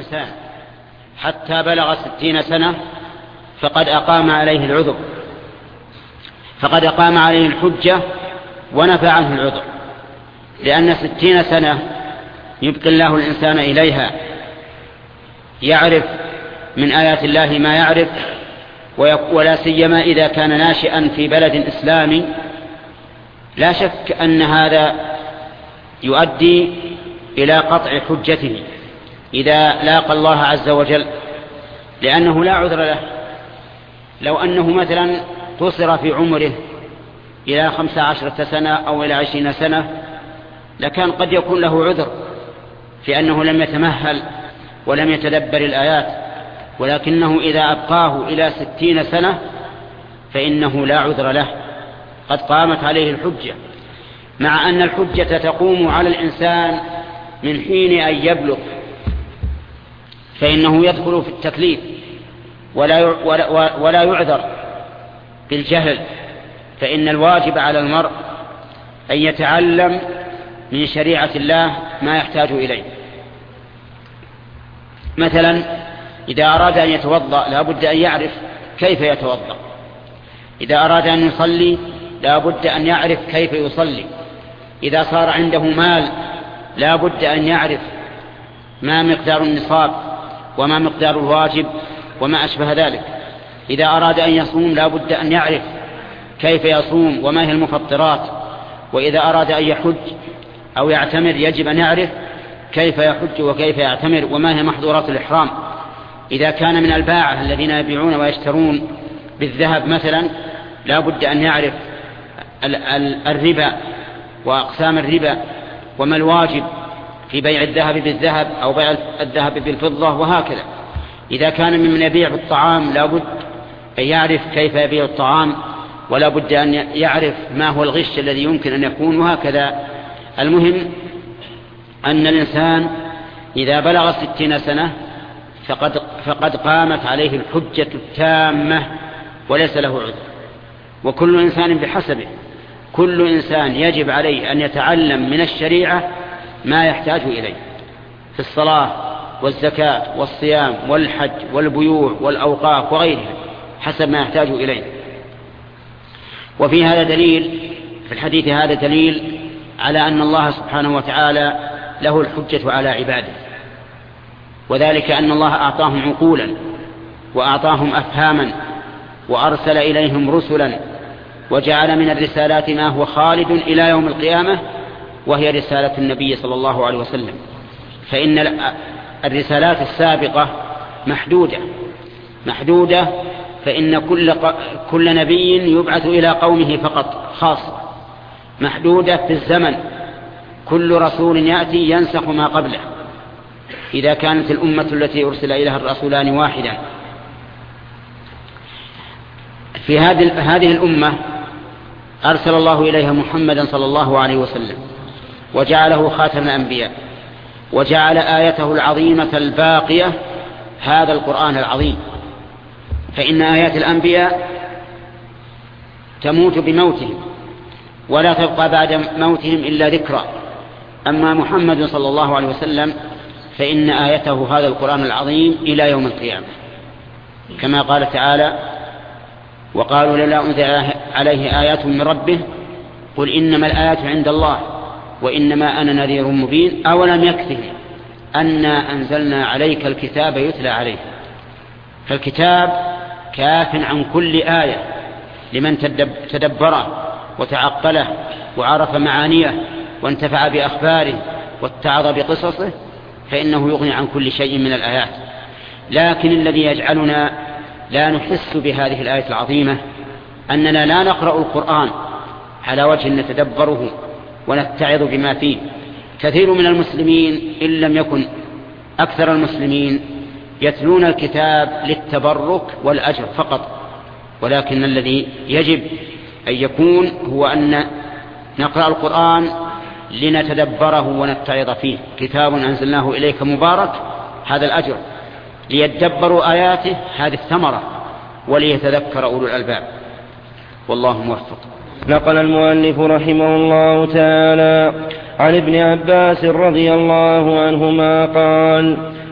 الإنسان حتى بلغ 60 سنة فقد أقام عليه العذر، فقد أقام عليه الحجة ونفى عنه العذر، لأن 60 سنة يبقي الله الإنسان إليها يعرف من آيات الله ما يعرف، ولا سيما إذا كان ناشئا في بلد إسلامي. لا شك أن هذا يؤدي إلى قطع حجته إذا لاقى الله عز وجل، لأنه لا عذر له. لو أنه مثلا قصر في عمره إلى 15 سنة أو إلى 20 سنة لكان قد يكون له عذر في أنه لم يتمهل ولم يتدبر الآيات، ولكنه إذا أبقاه إلى 60 سنة فإنه لا عذر له، قد قامت عليه الحجة، مع أن الحجة تقوم على الإنسان من حين أن يبلغ، فإنه يدخل في التكليف ولا يعذر بالجهل، فإن الواجب على المرء أن يتعلم من شريعة الله ما يحتاج إليه. مثلا إذا أراد أن يتوضأ لا بد أن يعرف كيف يتوضأ، إذا أراد أن يصلي لا بد أن يعرف كيف يصلي، إذا صار عنده مال لا بد أن يعرف ما مقدار النصاب وما مقدار الواجب وما أشبه ذلك، إذا أراد أن يصوم لا بد أن يعرف كيف يصوم وما هي المفطرات، وإذا أراد أن يحج أو يعتمر يجب أن يعرف كيف يحج وكيف يعتمر وما هي محظورات الإحرام. إذا كان من الباعة الذين يبيعون ويشترون بالذهب مثلا لا بد أن يعرف الربا وأقسام الربا وما الواجب في بيع الذهب بالذهب أو بيع الذهب بالفضة وهكذا. إذا كان ممن يبيع بالطعام لا بد أن يعرف كيف يبيع الطعام، ولا بد أن يعرف ما هو الغش الذي يمكن أن يكون وهكذا. المهم أن الإنسان إذا بلغ 60 سنة فقد قامت عليه الحجة التامة وليس له عذر، وكل إنسان بحسبه، كل إنسان يجب عليه أن يتعلم من الشريعة ما يحتاج إليه في الصلاة والزكاة والصيام والحج والبيوع والأوقاف وغيرها حسب ما يحتاج إليه. وفي هذا دليل، في الحديث هذا دليل على أن الله سبحانه وتعالى له الحجة على عباده، وذلك أن الله أعطاهم عقولا وأعطاهم أفهاما وأرسل إليهم رسلا وجعل من الرسالات ما هو خالد إلى يوم القيامة، وهي رسالة النبي صلى الله عليه وسلم. فإن الرسالات السابقة محدودة، فإن كل نبي يبعث إلى قومه فقط خاصة، محدودة في الزمن، كل رسول يأتي ينسخ ما قبله إذا كانت الأمة التي أرسل إليها الرسولان واحدا. في هذه الأمة أرسل الله إليها محمدا صلى الله عليه وسلم وجعله خاتم الأنبياء، وجعل آيته العظيمة الباقية هذا القرآن العظيم. فإن آيات الأنبياء تموت بموتهم ولا تبقى بعد موتهم إلا ذكرى، أما محمد صلى الله عليه وسلم فإن آيته هذا القرآن العظيم إلى يوم القيامة، كما قال تعالى: وقالوا لولا أنزل عليه آيات من ربه قل إنما الآيات عند الله وإنما أنا نذير مبين أولم يكفهم أنا أنزلنا عليك الكتاب يتلى عليه. فالكتاب كاف عن كل آية لمن تدبره وتعقله وعرف معانيه وانتفع بأخباره واتعظ بقصصه، فإنه يغني عن كل شيء من الآيات. لكن الذي يجعلنا لا نحس بهذه الآية العظيمة أننا لا نقرأ القرآن على وجه نتدبره ونتعظ بما فيه. كثير من المسلمين إن لم يكن أكثر المسلمين يتلون الكتاب للتبرك والأجر فقط، ولكن الذي يجب أن يكون هو أن نقرأ القرآن لنتدبره ونتعظ فيه. كتاب أنزلناه إليك مبارك، هذا الأجر، ليتدبروا آياته هذه الثمرة، وليتذكر أولو الألباب. والله موفق. نقل المؤلف رحمه الله تعالى عن ابن عباس رضي الله عنهما قال: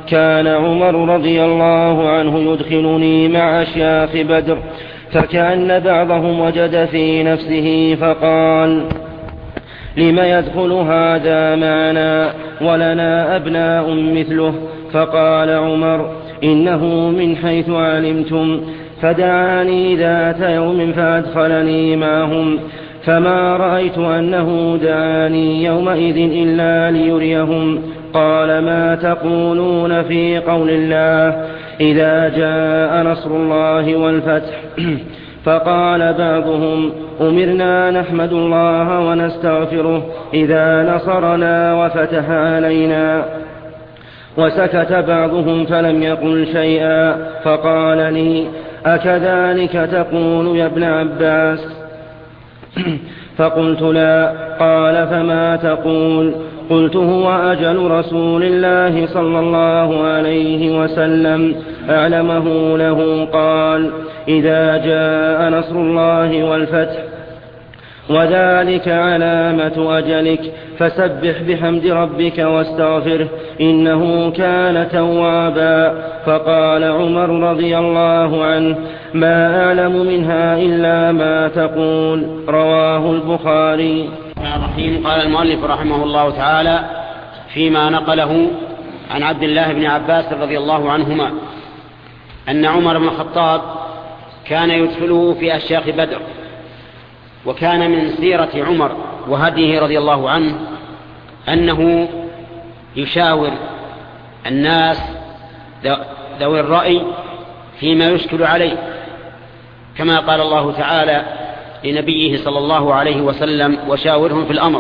كان عمر رضي الله عنه يدخلني مع أشياخ بدر، فكأن بعضهم وجد في نفسه فقال: لم يدخل هذا معنا ولنا أبناء مثله؟ فقال عمر: إنه من حيث علمتم. فدعاني ذات يوم فأدخلني معهم، فما رأيت أنه دعاني يومئذ إلا ليريهم. قال: ما تقولون في قول الله إذا جاء نصر الله والفتح؟ فقال بعضهم: أمرنا نحمد الله ونستغفره إذا نصرنا وفتح علينا. وسكت بعضهم فلم يقل شيئا، فقال لي: أكذلك تقول يا ابن عباس؟ فقلت: لا. قال: فما تقول؟ قلت: هو أجل رسول الله صلى الله عليه وسلم أعلمه له. قال: إذا جاء نصر الله والفتح، وذلك علامة أجلك، فسبح بحمد ربك واستغفره إنه كان توابا. فقال عمر رضي الله عنه: ما أعلم منها إلا ما تقول. رواه البخاري. قال المؤلف رحمه الله تعالى فيما نقله عن عبد الله بن عباس رضي الله عنهما أن عمر بن الخطاب كان يدخله في أشياخ بدر، وكان من سيرة عمر وهديه رضي الله عنه أنه يشاور الناس ذوي الرأي فيما يشكل عليه، كما قال الله تعالى لنبيه صلى الله عليه وسلم: وشاورهم في الأمر.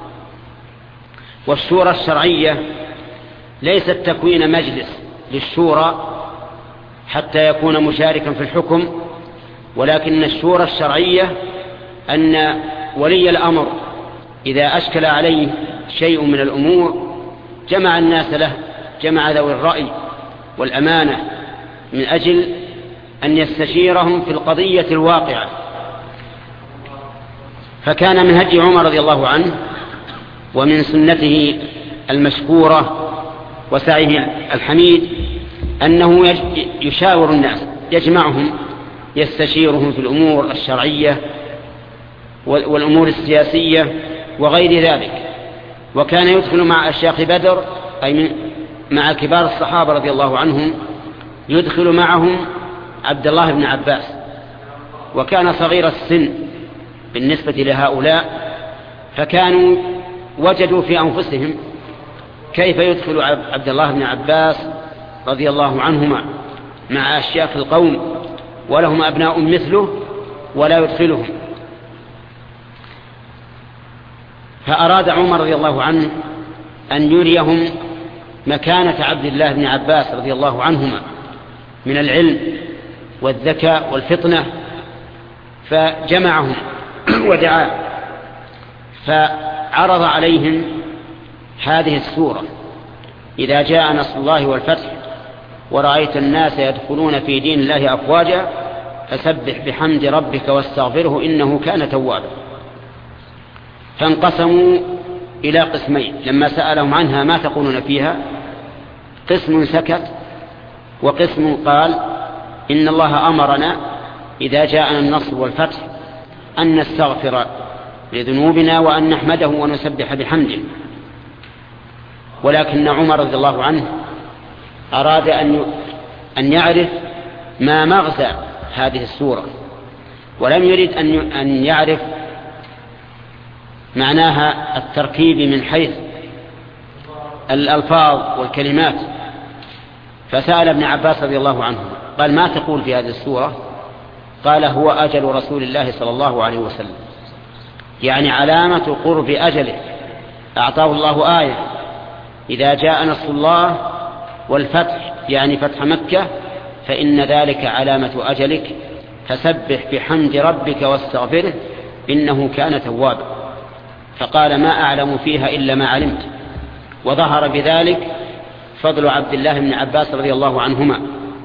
والشورى الشرعية ليست تكوين مجلس للشورى حتى يكون مشاركا في الحكم، ولكن الشورى الشرعية أن ولي الأمر إذا أشكل عليه شيء من الأمور جمع الناس له، جمع ذوي الرأي والأمانة من أجل أن يستشيرهم في القضية الواقعة. فكان من هدي عمر رضي الله عنه ومن سنته المشكورة وسعيه الحميد أنه يشاور الناس، يجمعهم، يستشيرهم في الأمور الشرعية والأمور السياسية وغير ذلك. وكان يدخل مع أشياخ بدر، أي مع كبار الصحابة رضي الله عنهم، يدخل معهم عبد الله بن عباس، وكان صغير السن بالنسبة لهؤلاء، فكانوا وجدوا في أنفسهم كيف يدخل عبد الله بن عباس رضي الله عنهما مع أشياخ القوم ولهم أبناء مثله ولا يدخلهم. فأراد عمر رضي الله عنه أن يريهم مكانة عبد الله بن عباس رضي الله عنهما من العلم والذكاء والفطنة، فجمعهم ودعا، فعرض عليهم هذه السورة: إذا جاء نصر الله والفتح ورأيت الناس يدخلون في دين الله أفواجا فسبح بحمد ربك واستغفره إنه كان توابا. فانقسموا إلى قسمين لما سألهم عنها: ما تقولون فيها؟ قسم سكت، وقسم قال: إن الله أمرنا إذا جاءنا النصر والفتح أن نستغفر لذنوبنا وأن نحمده ونسبح بحمده. ولكن عمر رضي الله عنه أراد أن يعرف ما مغزى هذه السورة، ولم يريد أن يعرف معناها التركيب من حيث الألفاظ والكلمات. فسأل ابن عباس رضي الله عنه قال: ما تقول في هذه السورة؟ قال: هو أجل رسول الله صلى الله عليه وسلم، يعني علامة قرب أجله. أعطاه الله آية: إذا جاء نصر الله والفتح، يعني فتح مكة، فإن ذلك علامة أجلك، فسبح بحمد ربك واستغفره إنه كان توابا. فقال: ما أعلم فيها إلا ما علمت. وظهر بذلك فضل عبد الله بن عباس رضي الله عنهما.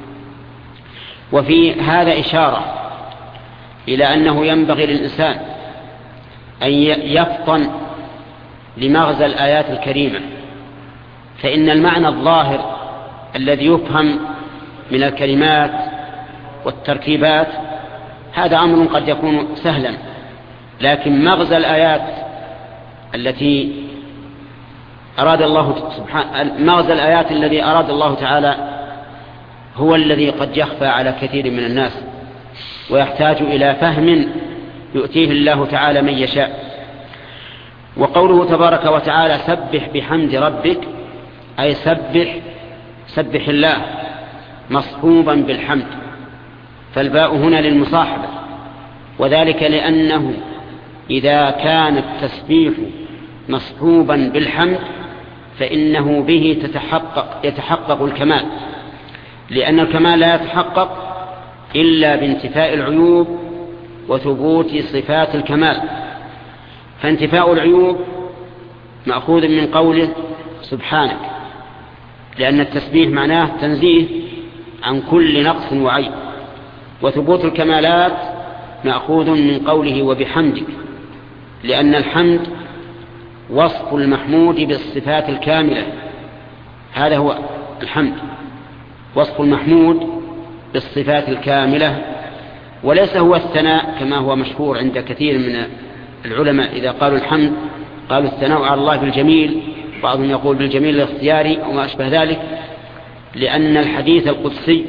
وفي هذا إشارة إلى أنه ينبغي للإنسان أن يفطن لمغزى الآيات الكريمة، فإن المعنى الظاهر الذي يفهم من الكلمات والتركيبات هذا أمر قد يكون سهلا، لكن مغزى الآيات التي أراد الله سبحانه، مغزى الآيات الذي أراد الله تعالى هو الذي قد يخفى على كثير من الناس ويحتاج إلى فهم يؤتيه الله تعالى من يشاء. وقوله تبارك وتعالى سبح بحمد ربك، أي سبح الله مصحوبا بالحمد، فالباء هنا للمصاحبة، وذلك لأنه إذا كان التسبيح مصحوبا بالحمد فإنه به يتحقق الكمال، لأن الكمال لا يتحقق إلا بانتفاء العيوب وثبوت صفات الكمال. فانتفاء العيوب مأخوذ من قوله سبحانك، لأن التسبيح معناه تنزيه عن كل نقص وعيب، وثبوت الكمالات مأخوذ من قوله وبحمدك، لأن الحمد وصف المحمود بالصفات الكاملة، هذا هو الحمد، وصف المحمود بالصفات الكاملة، وليس هو الثناء كما هو مشهور عند كثير من العلماء. إذا قالوا الحمد قالوا الثناء على الله بالجميل، بعضهم يقول بالجميل الاختياري وما أشبه ذلك، لأن الحديث القدسي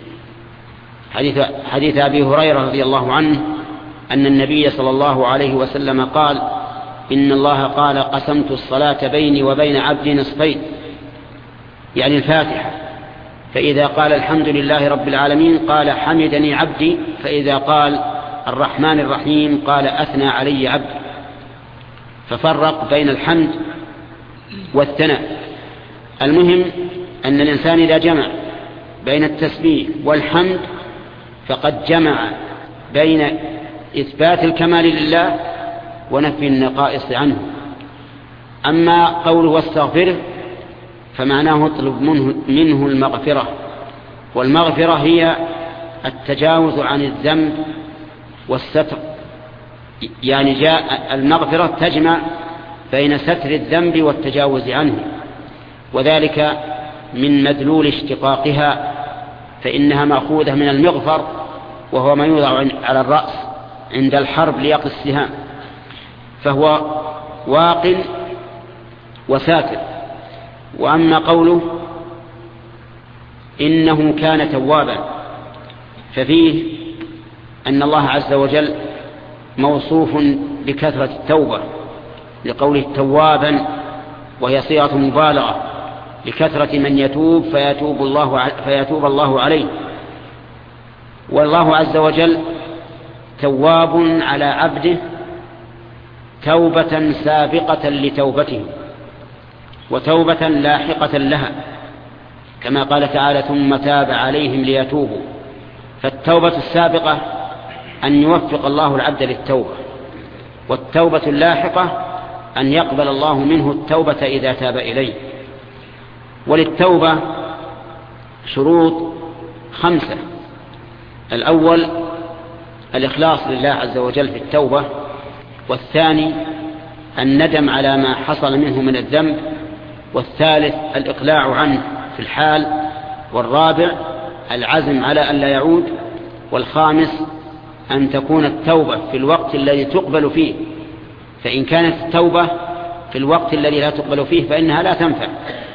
حديث أبي هريرة رضي الله عنه أن النبي صلى الله عليه وسلم قال إن الله قال قسمت الصلاة بيني وبين عبدي نصفين، يعني الفاتحة، فإذا قال الحمد لله رب العالمين قال حمدني عبدي، فإذا قال الرحمن الرحيم قال أثنى علي عبدي، ففرق بين الحمد والثناء. المهم أن الإنسان إذا جمع بين التسبيح والحمد فقد جمع بين إثبات الكمال لله ونفي النقائص عنه. أما قوله واستغفره فمعناه اطلب منه المغفرة، والمغفرة هي التجاوز عن الذنب والستر، يعني جاء المغفرة تجمع بين ستر الذنب والتجاوز عنه، وذلك من مدلول اشتقاقها، فإنها مأخوذة من المغفر وهو ما يوضع على الرأس عند الحرب ليقي السهام، فهو واق وساتر. وأما قوله إنه كان توابا ففيه أن الله عز وجل موصوف بكثرة التوبة، لقوله توابا وهي صيغة مبالغة لكثرة من يتوب فيتوب الله عليه. والله عز وجل تواب على عبده توبة سابقة لتوبته وتوبة لاحقة لها، كما قال تعالى ثم تاب عليهم ليتوبوا. فالتوبة السابقة أن يوفق الله العبد للتوبة، والتوبة اللاحقة أن يقبل الله منه التوبة إذا تاب إليه. وللتوبة شروط 5: الأول الإخلاص لله عز وجل في التوبة، والثاني الندم على ما حصل منه من الذنب، والثالث الإقلاع عنه في الحال، والرابع العزم على أن لا يعود، والخامس أن تكون التوبة في الوقت الذي تقبل فيه، فإن كانت التوبة في الوقت الذي لا تقبل فيه فإنها لا تنفع.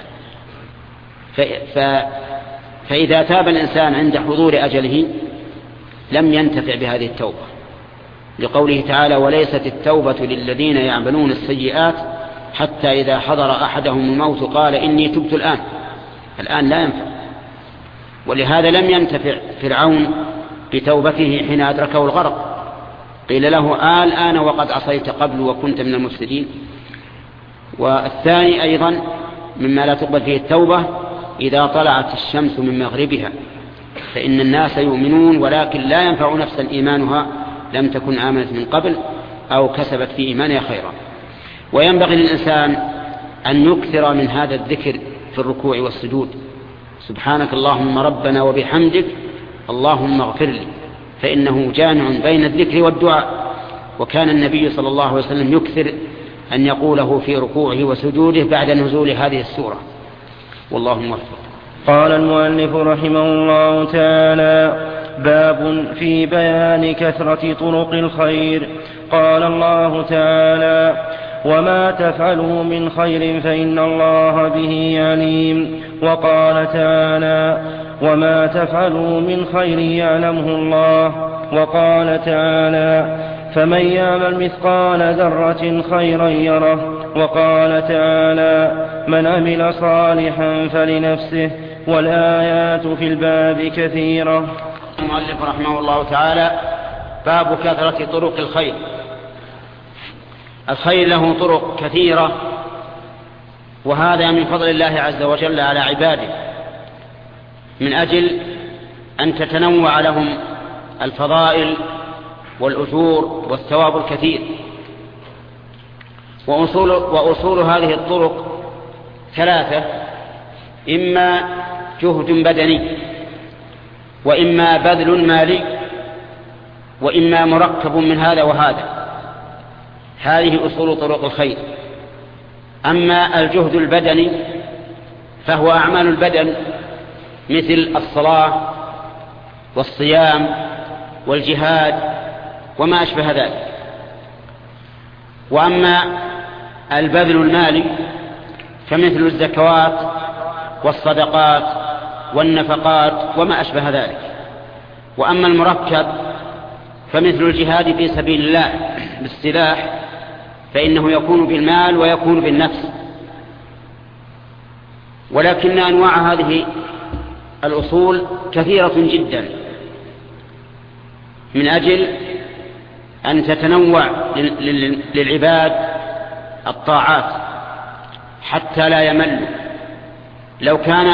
فإذا تاب الإنسان عند حضور أجله لم ينتفع بهذه التوبة، لقوله تعالى وليست التوبة للذين يعملون السيئات حتى إذا حضر أحدهم الموت قال إني تبت الآن لا ينفع. ولهذا لم ينتفع فرعون بتوبته حين أدركه الغرق، قيل له الآن وقد عصيت قبل وكنت من المفسدين. والثاني أيضا مما لا تقبل فيه التوبة إذا طلعت الشمس من مغربها، فإن الناس يؤمنون ولكن لا ينفع نفسا إيمانها لم تكن آمنت من قبل أو كسبت في إيمانها خيرا. وينبغي للإنسان أن يكثر من هذا الذكر في الركوع والسجود: سبحانك اللهم ربنا وبحمدك اللهم اغفر لي، فإنه جامع بين الذكر والدعاء. وكان النبي صلى الله عليه وسلم يكثر أن يقوله في ركوعه وسجوده بعد نزول هذه السورة. والله موفق. قال المؤلف رحمه الله تعالى: باب في بيان كثرة طرق الخير. قال الله تعالى: وما تفعلوا من خير فإن الله به عليم. وقال تعالى: وما تفعلوا من خير يعلمه الله. وقال تعالى: فمن يعمل مثقال ذرة خيرا يره. وقال تعالى: من عمل صالحا فلنفسه. والآيات في الباب كثيرة. المؤلف رحمه الله تعالى: باب كثرة طرق الخير. الخير له طرق كثيرة، وهذا من فضل الله عز وجل على عباده، من أجل أن تتنوع لهم الفضائل والأجور والثواب الكثير. وأصول هذه الطرق ثلاثة: إما جهد بدني، وإما بذل مالي، وإما مركب من هذا وهذا. هذه أصول طرق الخير. أما الجهد البدني فهو أعمال البدن مثل الصلاة والصيام والجهاد وما أشبه ذلك. وأما البذل المالي فمثل الزكوات والصدقات والنفقات وما أشبه ذلك. وأما المركب فمثل الجهاد في سبيل الله بالسلاح، فإنه يكون بالمال ويكون بالنفس. ولكن أنواع هذه الأصول كثيرة جدا، من أجل أن تتنوع للعباد الطاعات حتى لا يملوا. لو كان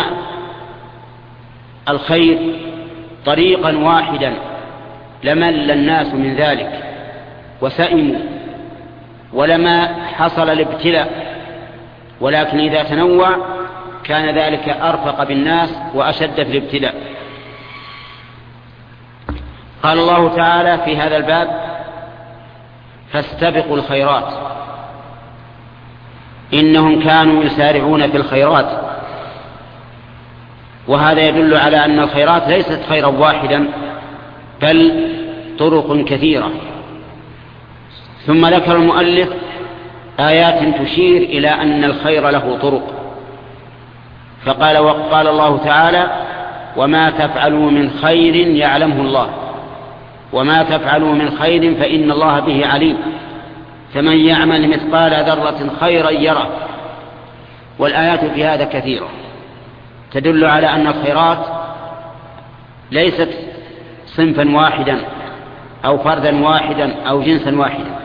الخير طريقا واحدا لمل الناس من ذلك وسئموا ولما حصل الابتلاء، ولكن إذا تنوع كان ذلك أرفق بالناس وأشد في الابتلاء. قال الله تعالى في هذا الباب: فاستبقوا الخيرات إنهم كانوا يسارعون في الخيرات. وهذا يدل على أن الخيرات ليست خيرا واحدا بل طرق كثيرة. ثم ذكر المؤلف آيات تشير إلى أن الخير له طرق، فقال: وقال الله تعالى: وما تفعلوا من خير يعلمه الله. وما تفعلوا من خير فإن الله به عليم. فمن يعمل مثقال ذرة خيرا يره. والآيات في هذا كثيرة تدل على أن الخيرات ليست صنفا واحدا أو فردا واحدا أو جنسا واحدا.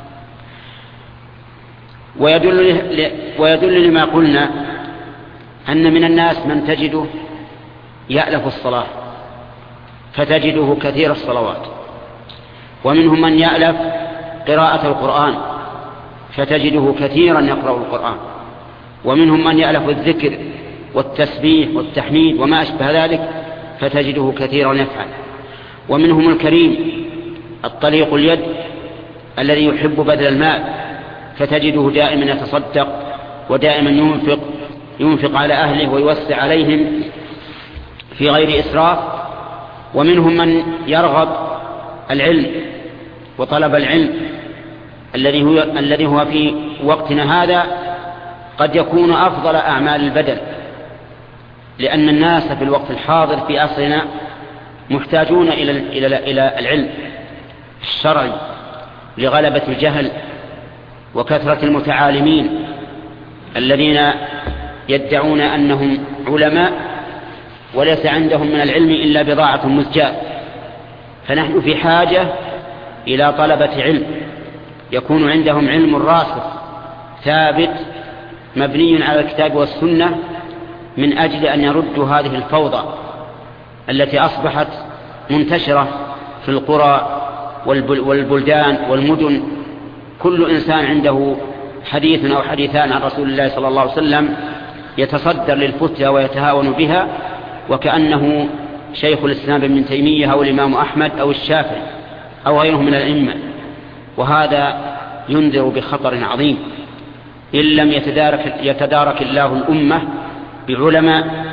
ويدل لما قلنا أن من الناس من تجده يألف الصلاة فتجده كثير الصلوات، ومنهم من يألف قراءة القرآن فتجده كثيرا يقرأ القرآن، ومنهم من يألف الذكر والتسبيح والتحميد وما أشبه ذلك فتجده كثيرا يفعل. ومنهم الكريم الطليق اليد الذي يحب بذل المال فتجده دائما يتصدق ودائما ينفق على أهله ويوسع عليهم في غير إسراف. ومنهم من يرغب العلم وطلب العلم الذي هو في وقتنا هذا قد يكون أفضل أعمال البدن، لأن الناس في الوقت الحاضر في عصرنا محتاجون إلى العلم الشرعي لغلبة الجهل وكثرة المتعالمين الذين يدعون أنهم علماء وليس عندهم من العلم إلا بضاعة مزجاة. فنحن في حاجة إلى طلبة علم يكون عندهم علم راسخ ثابت مبني على الكتاب والسنة، من أجل أن يردوا هذه الفوضى التي أصبحت منتشرة في القرى والبلدان والمدن. كل إنسان عنده حديث أو حديثان عن رسول الله صلى الله عليه وسلم يتصدر للفتيا ويتهاون بها، وكأنه شيخ الإسلام ابن تيمية أو الإمام أحمد أو الشافعي أو غيره من الأئمة. وهذا ينذر بخطر عظيم إن لم يتدارك الله الأمة بعلماء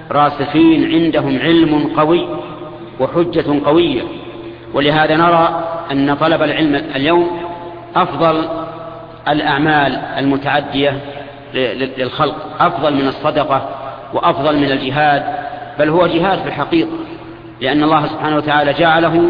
راسخين عندهم علم قوي وحجة قوية. ولهذا نرى أن طلب العلم اليوم أفضل الأعمال المتعدية للخلق، أفضل من الصدقة وأفضل من الجهاد، بل هو جهاد في الحقيقة، لأن الله سبحانه وتعالى جعله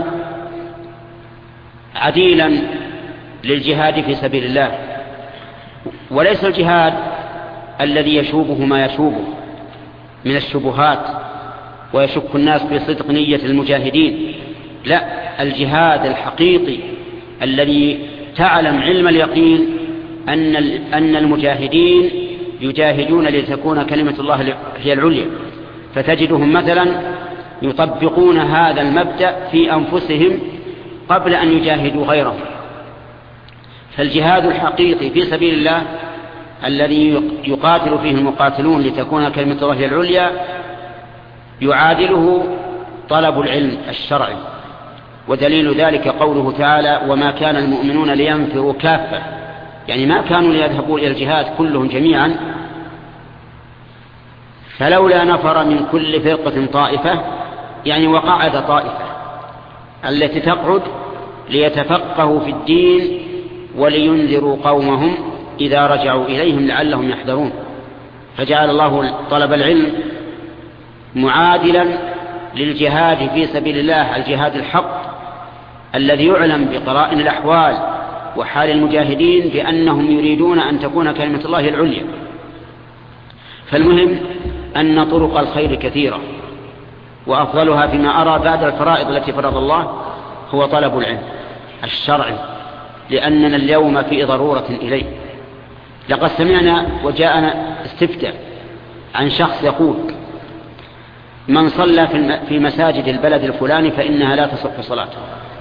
عديلا للجهاد في سبيل الله. وليس الجهاد الذي يشوبه ما يشوبه من الشبهات ويشك الناس في صدق نية المجاهدين، لا، الجهاد الحقيقي الذي تعلم علم اليقين أن المجاهدين يجاهدون لتكون كلمة الله هي العليا، فتجدهم مثلا يطبقون هذا المبدأ في أنفسهم قبل أن يجاهدوا غيرهم. فالجهاد الحقيقي في سبيل الله الذي يقاتل فيه المقاتلون لتكون كلمة الله هي العليا يعادله طلب العلم الشرعي. ودليل ذلك قوله تعالى: وما كان المؤمنون لينفروا كافة، يعني ما كانوا ليذهبوا إلى الجهاد كلهم جميعا، فلولا نفر من كل فرقة طائفة، يعني وقعد طائفة التي تقعد ليتفقهوا في الدين ولينذروا قومهم إذا رجعوا إليهم لعلهم يحذرون. فجعل الله طلب العلم معادلا للجهاد في سبيل الله، الجهاد الحق الذي يعلم بقرائن الأحوال وحال المجاهدين بأنهم يريدون أن تكون كلمة الله العليا. فالمهم أن طرق الخير كثيرة، وأفضلها فيما أرى بعد الفرائض التي فرض الله هو طلب العلم الشرعي، لأننا اليوم في ضرورة إليه. لقد سمعنا وجاءنا استفتاء عن شخص يقول: من صلى في مساجد البلد الفلاني فإنها لا تصح صلاته،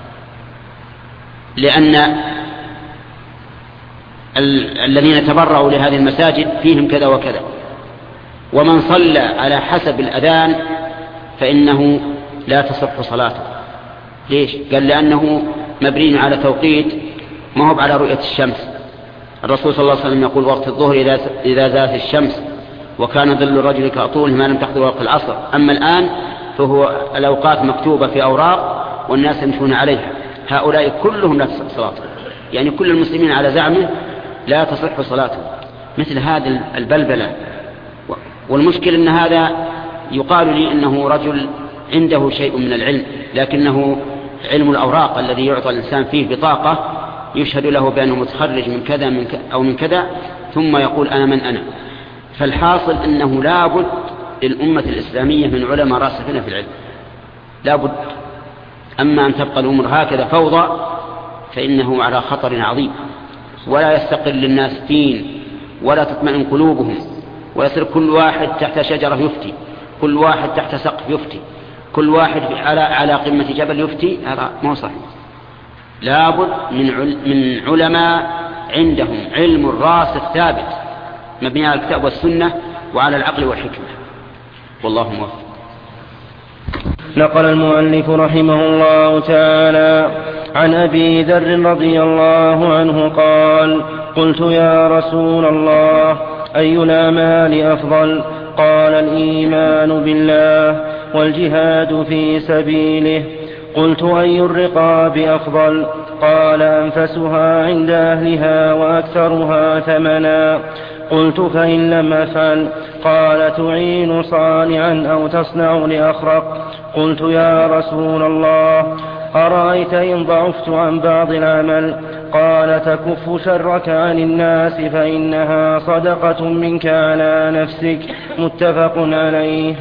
لأن الذين تبرعوا لهذه المساجد فيهم كذا وكذا، ومن صلى على حسب الأذان فإنه لا تصح صلاته. ليش؟ قال: لأنه مبني على توقيت ما هو على رؤية الشمس. الرسول صلى الله عليه وسلم يقول: وقت الظهر إذا زالت الشمس وكان ظل الرجل كأطوله ما لم تحضر وقت العصر. أما الآن فهو الأوقات مكتوبة في أوراق والناس يمشون عليها، هؤلاء كلهم لا تصح صلاتهم، يعني كل المسلمين على زعمه لا تصح صلاتهم. مثل هذه البلبلة. والمشكل أن هذا يقال لي أنه رجل عنده شيء من العلم، لكنه علم الأوراق الذي يعطى الإنسان فيه بطاقة يشهد له بأنه متخرج من كذا أو من كذا، ثم يقول: أنا من أنا. فالحاصل أنه لابد للأمة الإسلامية من علماء راسخين في العلم، لابد. أما أن تبقى الأمور هكذا فوضى فإنه على خطر عظيم، ولا يستقر للناس دين ولا تطمئن قلوبهم، ويصير كل واحد تحت شجرة يفتي، كل واحد تحت سقف يفتي، كل واحد على قمة جبل يفتي. هذا ما هو صحيح. لابد من علماء عندهم علم راسخ ثابت مبني على الكتاب والسنة وعلى العقل والحكمة، والله موفق. نقل المؤلف رحمه الله تعالى عن أبي ذر رضي الله عنه قال: قلت: يا رسول الله، أي الأعمال أفضل؟ قال: الإيمان بالله والجهاد في سبيله. قلت: أي الرقاب أفضل؟ قال: أنفسها عند أهلها وأكثرها ثمنا. قلت: فإن لم أفعل؟ قال: تعين صانعا أو تصنع لأخرق. قلت: يا رسول الله، أرأيت إن ضعفت عن بعض العمل؟ قال: تكف شرك عن الناس فإنها صدقة منك على نفسك. متفق عليه.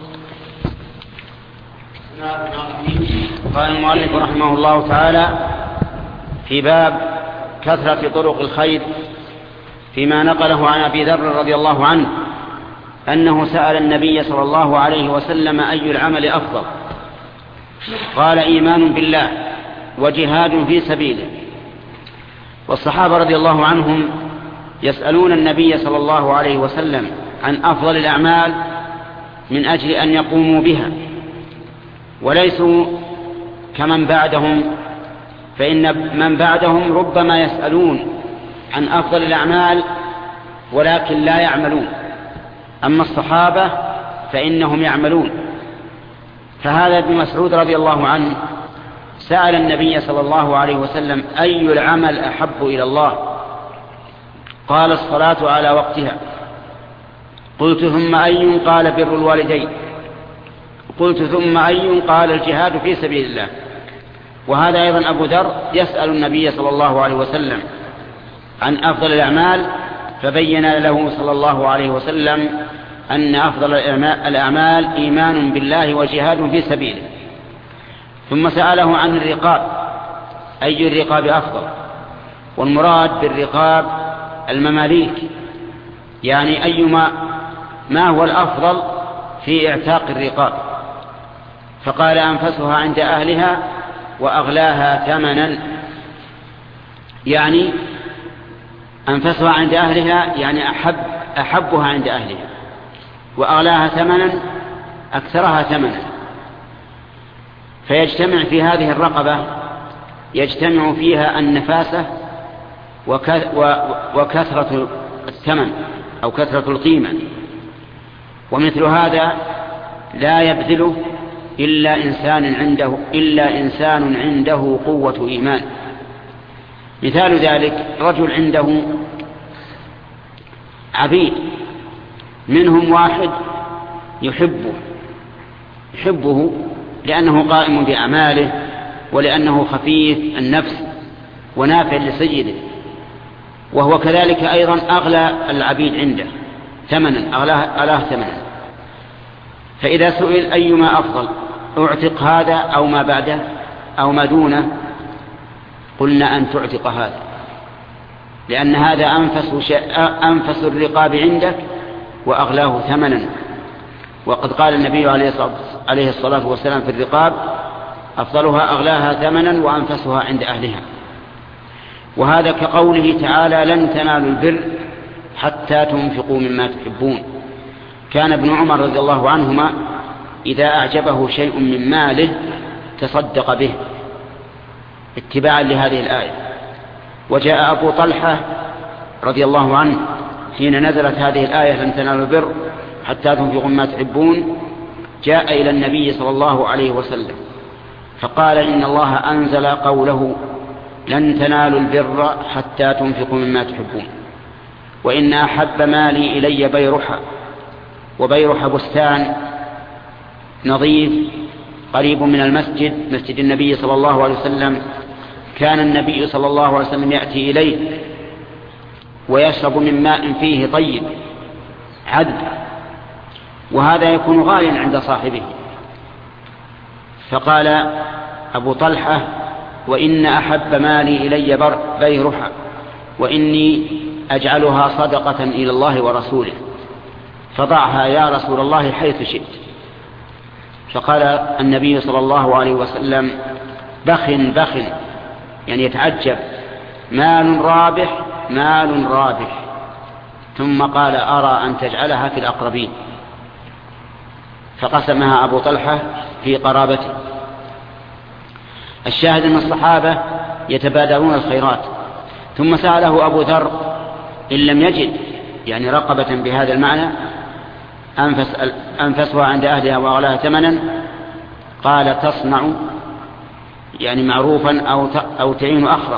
قال المؤلف رحمه الله تعالى في باب كثرة طرق الخير فيما نقله عن أبي ذر رضي الله عنه أنه سأل النبي صلى الله عليه وسلم: أي العمل أفضل؟ قال: إيمان بالله وجهاد في سبيله. والصحابة رضي الله عنهم يسألون النبي صلى الله عليه وسلم عن أفضل الأعمال من أجل أن يقوموا بها، وليسوا كمن بعدهم، فإن من بعدهم ربما يسألون عن أفضل الأعمال ولكن لا يعملون. أما الصحابة فإنهم يعملون. فهذا ابن مسعود رضي الله عنه سأل النبي صلى الله عليه وسلم: أي العمل أحب إلى الله؟ قال: الصلاة على وقتها. قلت: ثم أي؟ قال: بر الوالدين. قلت: ثم أي؟ قال: الجهاد في سبيل الله. وهذا أيضا أبو ذر يسأل النبي صلى الله عليه وسلم عن أفضل الأعمال، فبين له صلى الله عليه وسلم أن أفضل الأعمال إيمان بالله وجهاد في سبيله. ثم سأله عن الرقاب: أي الرقاب أفضل؟ والمراد بالرقاب المماليك، يعني أيما ما هو الأفضل في اعتاق الرقاب؟ فقال: أنفسها عند أهلها وأغلاها ثمنا. يعني أنفسها عند أهلها يعني أحبها عند أهلها، وأغلاها ثمنا أكثرها ثمنا. فيجتمع في هذه الرقبة، يجتمع فيها النفاسة وكثرة الثمن أو كثرة القيمة. ومثل هذا لا يبذله إلا إنسان عنده قوة إيمان. مثال ذلك: رجل عنده عبيد، منهم واحد يحبه لأنه قائم بأعماله، ولأنه خفيف النفس ونافع لسيده، وهو كذلك أيضا أغلى العبيد عنده ثمنا، أغلاه ثمنا. فإذا سئل أيما أفضل، أعتق هذا أو ما بعده أو ما دونه؟ قلنا أن تعتق هذا، لأن هذا أنفس الرقاب عندك وأغلاه ثمنا. وقد قال النبي عليه الصلاة والسلام في الرقاب: أفضلها أغلاها ثمنا وأنفسها عند أهلها. وهذا كقوله تعالى: لن تنالوا البر حتى تنفقوا مما تحبون. كان ابن عمر رضي الله عنهما إذا أعجبه شيء من ماله تصدق به اتباعا لهذه الآية. وجاء أبو طلحة رضي الله عنه حين نزلت هذه الآية: لن تنالوا البر حتى تنفقوا مما تحبون، جاء إلى النبي صلى الله عليه وسلم فقال: إن الله أنزل قوله: لن تنالوا البر حتى تنفقوا مما تحبون، وإن أحب مالي إلي بيرحة. وبيرحة بستان نظيف قريب من المسجد، مسجد النبي صلى الله عليه وسلم. كان النبي صلى الله عليه وسلم يأتي إليه ويشرب من ماء فيه طيب عذب، وهذا يكون غاليا عند صاحبه. فقال أبو طلحة: وإن أحب مالي إلي بيرحة، وإني أجعلها صدقة إلى الله ورسوله، فضعها يا رسول الله حيث شئت. فقال النبي صلى الله عليه وسلم: بخ بخ، يعني يتعجب، مال رابح مال رابح. ثم قال: أرى أن تجعلها في الأقربين. فقسمها أبو طلحة في قرابته. الشاهد أن الصحابة يتبادرون الخيرات. ثم سأله أبو ذر: إن لم يجد يعني رقبة بهذا المعنى أنفسها عند أهلها وأغلاها ثمنا، قال: تصنع يعني معروفا أو تعين أخرى،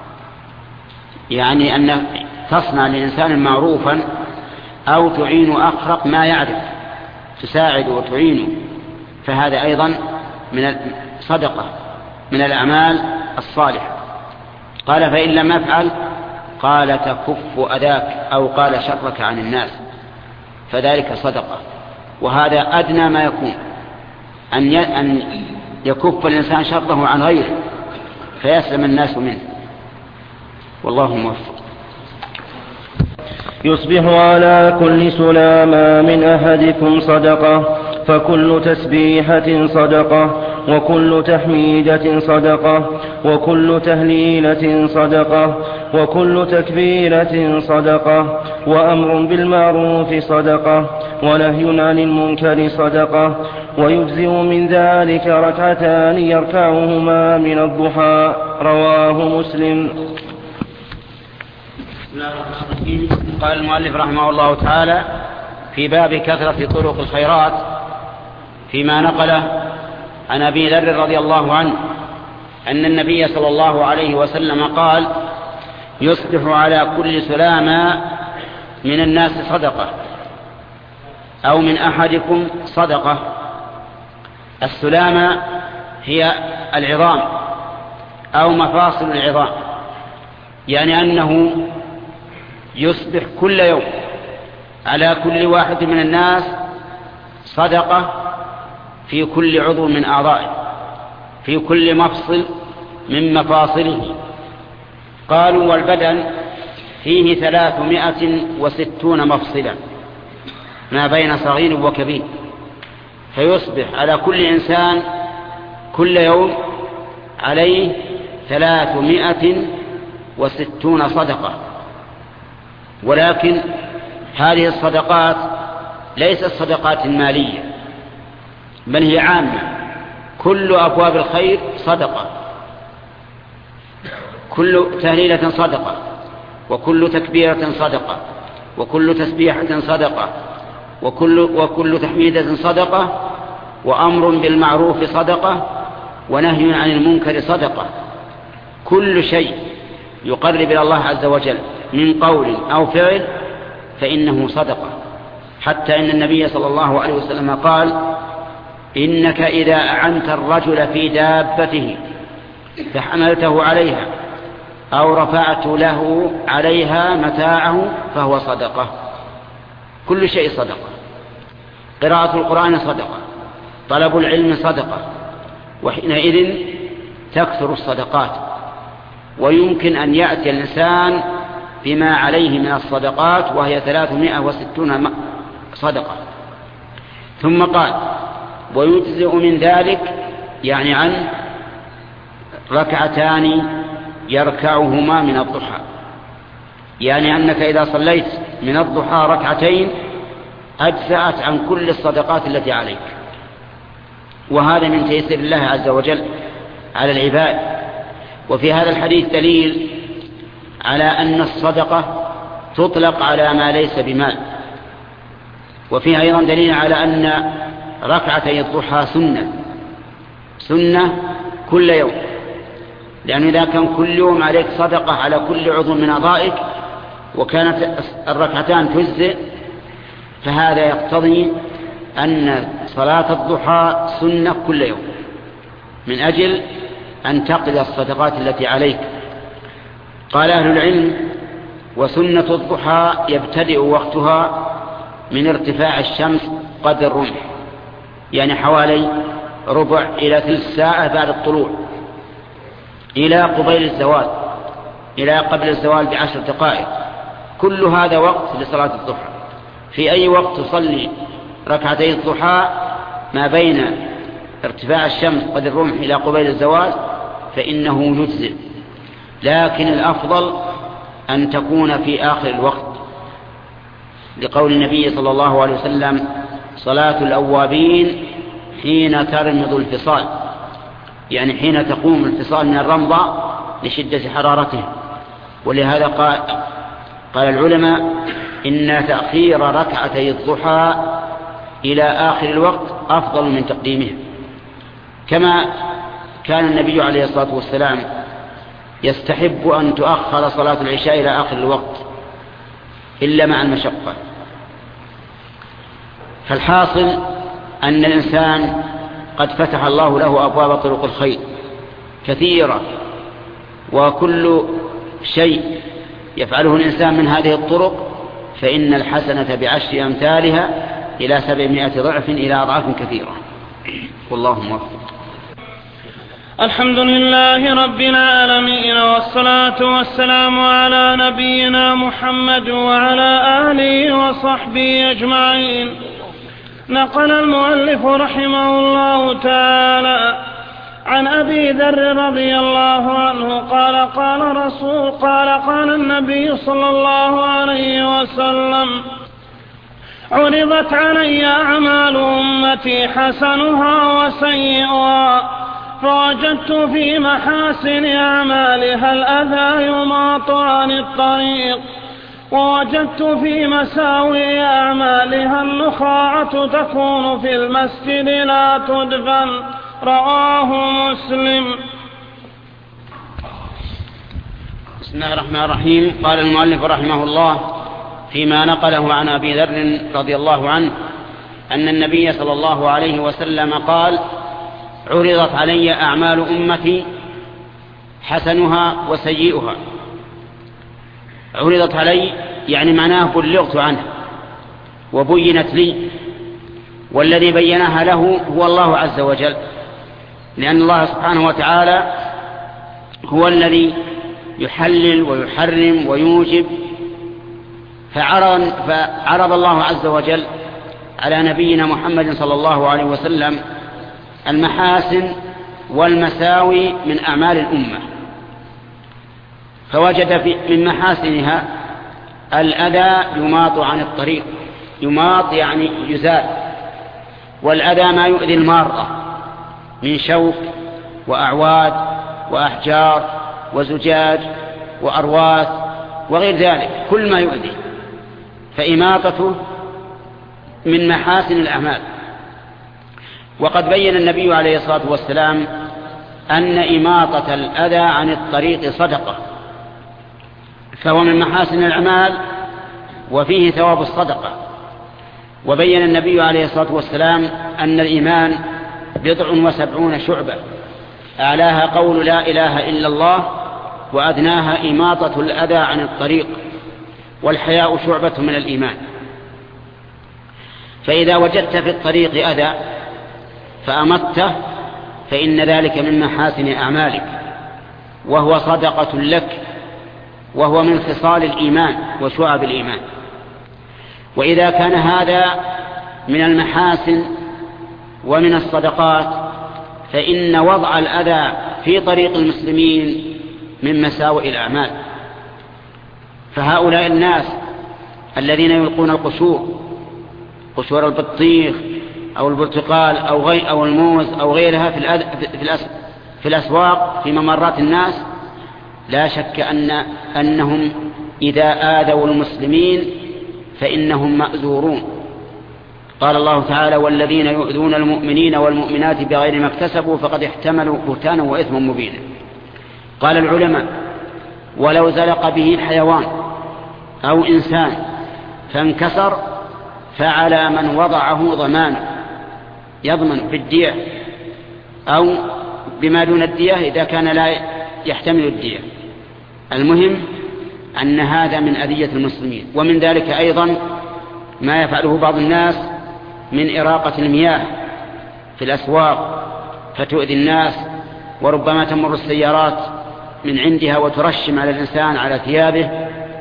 يعني أن تصنع لإنسان معروفا أو تعين أخرق ما يعرف، تساعد وتعينه، فهذا أيضا من صدقة من الأعمال الصالحة. قال: فإن لم أفعل؟ قال: تكف أذاك، أو قال: شرك عن الناس، فذلك صدقة. وهذا أدنى ما يكون، أن يكف الإنسان شره عن غيره فيسلم الناس منه، والله موفق. يصبح على كل سلامة من أحدكم صدقة، فكل تسبيحة صدقة، وكل تحميدة صدقة، وكل تهليلة صدقة، وكل تكبيرة صدقة، وأمر بالمعروف صدقة، ونهي عن المنكر صدقة، ويجزئ من ذلك ركعتان يركعهما من الضحى. رواه مسلم. قال المؤلف رحمه الله تعالى: في باب كثرة طرق الخيرات فيما نقله عن أبي ذر رضي الله عنه أن النبي صلى الله عليه وسلم قال: يصبح على كل سلامة من الناس صدقة أو من أحدكم صدقة. السلامة هي العظام أو مفاصل العظام، يعني أنه يصبح كل يوم على كل واحد من الناس صدقة في كل عضو من أعضائه، في كل مفصل من مفاصله. قالوا: والبدن فيه 360 مفصلا ما بين صغير وكبير، فيصبح على كل إنسان كل يوم عليه 360 صدقة. ولكن هذه الصدقات ليست صدقات مالية، بل هي عامة، كل أبواب الخير صدقة، كل تهليلة صدقة، وكل تكبيرة صدقة، وكل تسبيحة صدقة، وكل تحميدة صدقة، وأمر بالمعروف صدقة، ونهي عن المنكر صدقة. كل شيء يقرب إلى الله عز وجل من قول أو فعل فإنه صدقة. حتى إن النبي صلى الله عليه وسلم قال: إنك إذا أعنت الرجل في دابته فحملته عليها أو رفعت له عليها متاعه فهو صدقة. كل شيء صدقة. قراءة القرآن صدقة، طلب العلم صدقة، وحينئذ تكثر الصدقات، ويمكن أن يأتي الإنسان بما عليه من الصدقات وهي 360 صدقة. ثم قال: ويجزئ من ذلك يعني عن 2 يركعهما من الضحى، يعني أنك إذا صليت من الضحى 2 أجزأت عن كل الصدقات التي عليك. وهذا من تيسير الله عز وجل على العباد. وفي هذا الحديث دليل على أن الصدقة تطلق على ما ليس بمال، وفيها أيضا دليل على أن 2 الضحى سنة كل يوم، لأن إذا كان كل يوم عليك صدقة على كل عضو من أعضائك وكانت 2 تجزئ، فهذا يقتضي أن صلاة الضحى سنة كل يوم من أجل أن تقضي الصدقات التي عليك. قال أهل العلم: وسنة الضحى يبتدئ وقتها من ارتفاع الشمس قدر الرمح، يعني حوالي ربع إلى 3 ساعة بعد الطلوع، إلى قبيل الزوال، إلى قبل الزوال ب10 دقائق. كل هذا وقت لصلاة الضحى. في أي وقت تصلي 2 الضحى ما بين ارتفاع الشمس قدر الرمح إلى قبيل الزوال فإنه يجزئ، لكن الأفضل أن تكون في آخر الوقت، لقول النبي صلى الله عليه وسلم: صلاة الأوابين حين ترمض الفصال، يعني حين تقوم الفصال من الرمضة لشدة حرارته. ولهذا قال العلماء: إن تأخير 2 الضحى إلى آخر الوقت أفضل من تقديمه، كما كان النبي عليه الصلاة والسلام يستحب أن تؤخر صلاة العشاء إلى آخر الوقت إلا مع المشقة. فالحاصل أن الإنسان قد فتح الله له أبواب طرق الخير كثيرة، وكل شيء يفعله الإنسان من هذه الطرق فإن الحسنة ب10 أمثالها إلى 700 ضعف إلى أضعاف كثيرة. والله موفق. الحمد لله رب العالمين، والصلاة والسلام على نبينا محمد وعلى آله وصحبه أجمعين. نقل المؤلف رحمه الله تعالى عن أبي ذر رضي الله عنه قال النبي صلى الله عليه وسلم: عرضت علي أعمال أمتي حسنها وسيئها، فوجدت في محاسن أعمالها الأذى يماط عن الطريق، ووجدت في مساوي أعمالها النخاعة تكون في المسجد لا تدفن. رواه مسلم. بسم الله الرحمن الرحيم. قال المؤلف رحمه الله فيما نقله عن أبي ذر رضي الله عنه أن النبي صلى الله عليه وسلم قال: عرضت علي أعمال أمتي حسنها وسيئها. عرضت علي يعني معناه بلغت عنها وبينت لي، والذي بينها له هو الله عز وجل، لأن الله سبحانه وتعالى هو الذي يحلل ويحرم ويوجب. فعرض الله عز وجل على نبينا محمد صلى الله عليه وسلم المحاسن والمساوي من أعمال الأمة، فوجد من محاسنها الأذى يماط عن الطريق. يماط يعني يزال، والأذى ما يؤذي المارة من شوك وأعواد وأحجار وزجاج وأرواث وغير ذلك، كل ما يؤذي فإماطته من محاسن الأعمال. وقد بين النبي عليه الصلاة والسلام أن إماطة الأذى عن الطريق صدقة، فهو من محاسن الأعمال وفيه ثواب الصدقة. وبين النبي عليه الصلاة والسلام أن الإيمان 70 شعبة، أعلاها قول لا إله إلا الله، وأدناها إماطة الأذى عن الطريق، والحياء شعبة من الإيمان. فإذا وجدت في الطريق أذى فأمته فإن ذلك من محاسن أعمالك، وهو صدقة لك، وهو من خصال الإيمان وشعب الإيمان. وإذا كان هذا من المحاسن ومن الصدقات، فإن وضع الأذى في طريق المسلمين من مساوئ الأعمال. فهؤلاء الناس الذين يلقون قشور البطيخ أو البرتقال أو الموز أو غيرها في الأسواق في ممرات الناس، لا شك أنهم إذا آذوا المسلمين فإنهم مأزورون. قال الله تعالى: والذين يؤذون المؤمنين والمؤمنات بغير ما اكتسبوا فقد احتملوا بهتانا وإثما مبينا. قال العلماء: ولو زلق به حيوان أو إنسان فانكسر فعلى من وضعه ضمان، يضمن بالدية أو بما دون الدية إذا كان لا يحتمل الدية. المهم أن هذا من أذية المسلمين. ومن ذلك أيضا ما يفعله بعض الناس من إراقة المياه في الأسواق فتؤذي الناس، وربما تمر السيارات من عندها وترشم على الإنسان على ثيابه،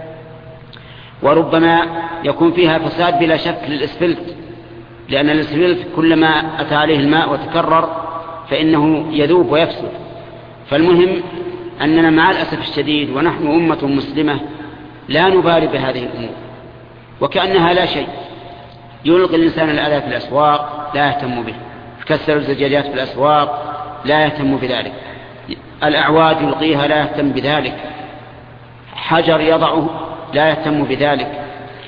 وربما يكون فيها فساد بلا شك للإسفلت، لأن الإسفلت كلما أتى عليه الماء وتكرر فإنه يذوب ويفسد. فالمهم أننا مع الأسف الشديد ونحن أمة مسلمة لا نبالي بهذه الأمور، وكأنها لا شيء. يلقي الإنسان الأذى في الأسواق لا يهتم به، يكسر الزجاجات في الأسواق لا يهتم بذلك، الأعواد يلقيها لا يهتم بذلك، حجر يضعه لا يهتم بذلك.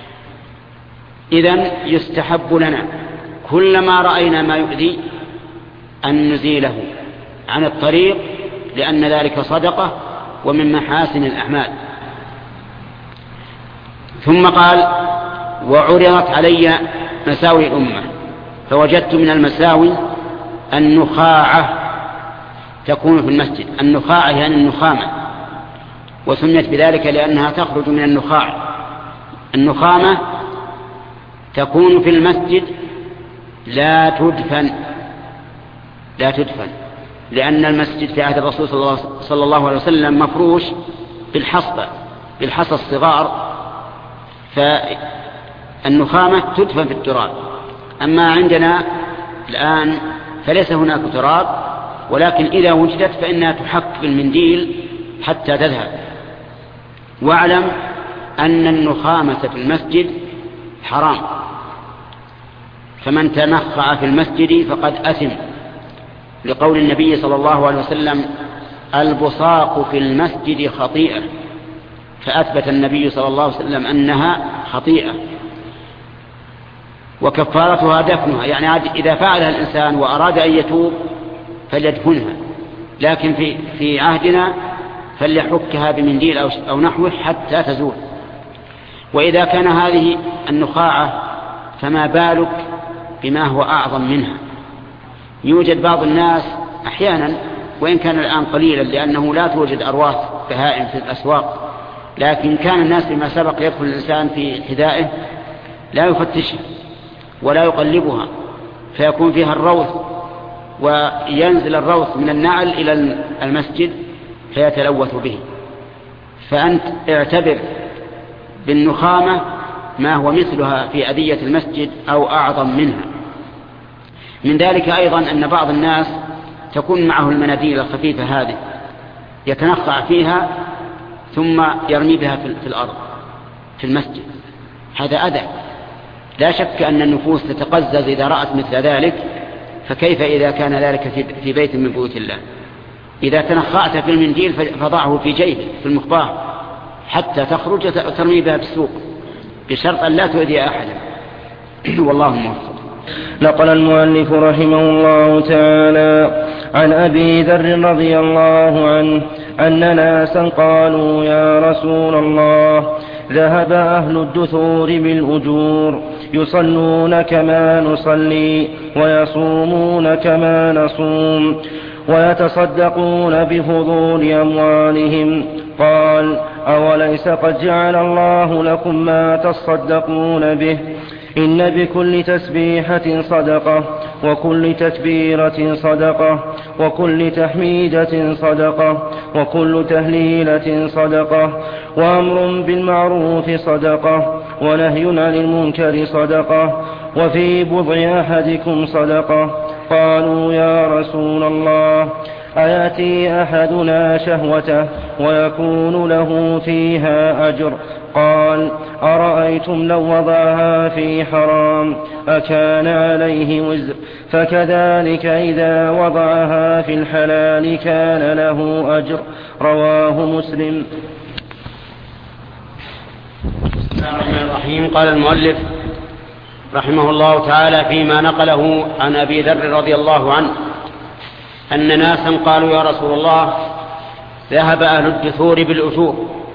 إذن يستحب لنا كلما رأينا ما يؤذي أن نزيله عن الطريق، لأن ذلك صدقة ومن محاسن الأعمال. ثم قال: وعرضت علي مساوي الأمة فوجدت من المساوي النخاعة تكون في المسجد. النخاعة يعني النخامة، وسميت بذلك لأنها تخرج من النخاع. النخامة تكون في المسجد لا تدفن، لأن المسجد في عهد الرسول صلى الله عليه وسلم مفروش بالحصى الصغار، فالنخامة تدفن في التراب. أما عندنا الآن فليس هناك تراب، ولكن إذا وجدت فإنها تحك بالمنديل حتى تذهب. واعلم أن النخامة في المسجد حرام، فمن تنخع في المسجد فقد أثم، لقول النبي صلى الله عليه وسلم: البصاق في المسجد خطيئة. فأثبت النبي صلى الله عليه وسلم أنها خطيئة وكفارتها دفنها، يعني إذا فعلها الإنسان وأراد أن يتوب فليدفنها، لكن في عهدنا فليحكها بمنديل أو نحوه حتى تزول. وإذا كان هذه النخاعة فما بالك بما هو أعظم منها. يوجد بعض الناس أحيانا، وإن كان الآن قليلا لأنه لا توجد أرواث بهائم في الأسواق، لكن كان الناس فيما سبق يدخل الإنسان في حذائه لا يفتشها ولا يقلبها، فيكون فيها الروث، وينزل الروث من النعل إلى المسجد فيتلوث به. فأنت اعتبر بالنخامة ما هو مثلها في أذية المسجد أو أعظم منها. من ذلك أيضا أن بعض الناس تكون معه المناديل الخفيفة هذه يتنخع فيها ثم يرمي بها في الأرض في المسجد، هذا أذى. لا شك أن النفوس تتقزز إذا رأت مثل ذلك، فكيف إذا كان ذلك في بيت من بيوت الله؟ إذا تنخعت في المنديل فضعه في جيبك في المخباه حتى تخرج وترمي بها بالسوق، بشرط أن لا تؤذي أحدا. والله موفق. نقل المؤلف رحمه الله تعالى عن أبي ذر رضي الله عنه أن ناسا قالوا يا رسول الله ذهب أهل الدثور بالأجور يصلون كما نصلي ويصومون كما نصوم ويتصدقون بفضول أموالهم. قال أوليس قد جعل الله لكم ما تصدقون به؟ إن بكل تسبيحة صدقة وكل تكبيرة صدقة وكل تحميدة صدقة وكل تهليلة صدقة وأمر بالمعروف صدقة ونهي عن المنكر صدقة وفي بضع أحدكم صدقة. قالوا يا رسول الله أيأتي أحدنا شهوته ويكون له فيها أجر؟ قال أرأيتم لو وضعها في حرام أكان عليه وزر؟ فكذلك إذا وضعها في الحلال كان له أجر. رواه مسلم. بسم الله الرحمن الرحيم. قال المؤلف رحمه الله تعالى فيما نقله عن أبي ذر رضي الله عنه أن ناسا قالوا يا رسول الله ذهب أهل الدثور بالأجور،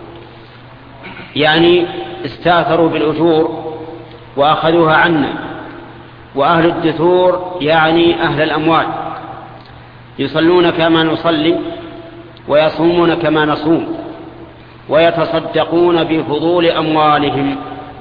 يعني استاثروا بالأجور وأخذوها عنا. وأهل الدثور يعني أهل الأموال، يصلون كما نصلي ويصومون كما نصوم ويتصدقون بفضول أموالهم،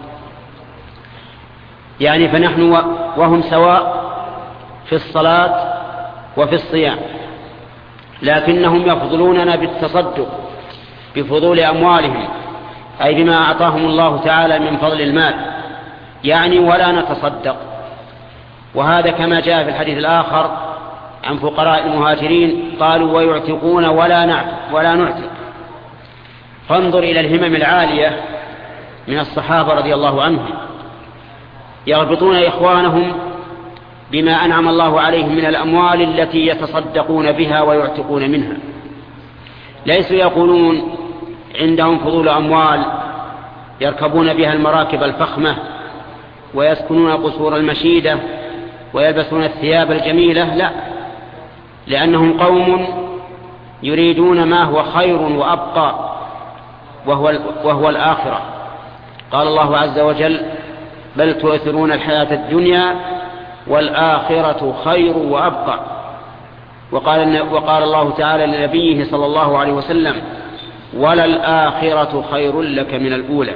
يعني فنحن وهم سواء في الصلاة وفي الصيام، لكنهم يفضلوننا بالتصدق بفضول أموالهم، أي بما أعطاهم الله تعالى من فضل المال، يعني ولا نتصدق. وهذا كما جاء في الحديث الآخر عن فقراء المهاجرين قالوا ويعتقون ولا نعتق. فانظر إلى الهمم العالية من الصحابة رضي الله عنهم، يربطون إخوانهم بما أنعم الله عليهم من الأموال التي يتصدقون بها ويعتقون منها. ليسوا يقولون عندهم فضول أموال يركبون بها المراكب الفخمة ويسكنون قصور المشيدة ويلبسون الثياب الجميلة، لا، لأنهم قوم يريدون ما هو خير وأبقى وهو الآخرة. قال الله عز وجل بل تؤثرون الحياة الدنيا والآخرة خير وأبقى. وقال الله تعالى لنبيه صلى الله عليه وسلم وللآخرة خير لك من الأولى.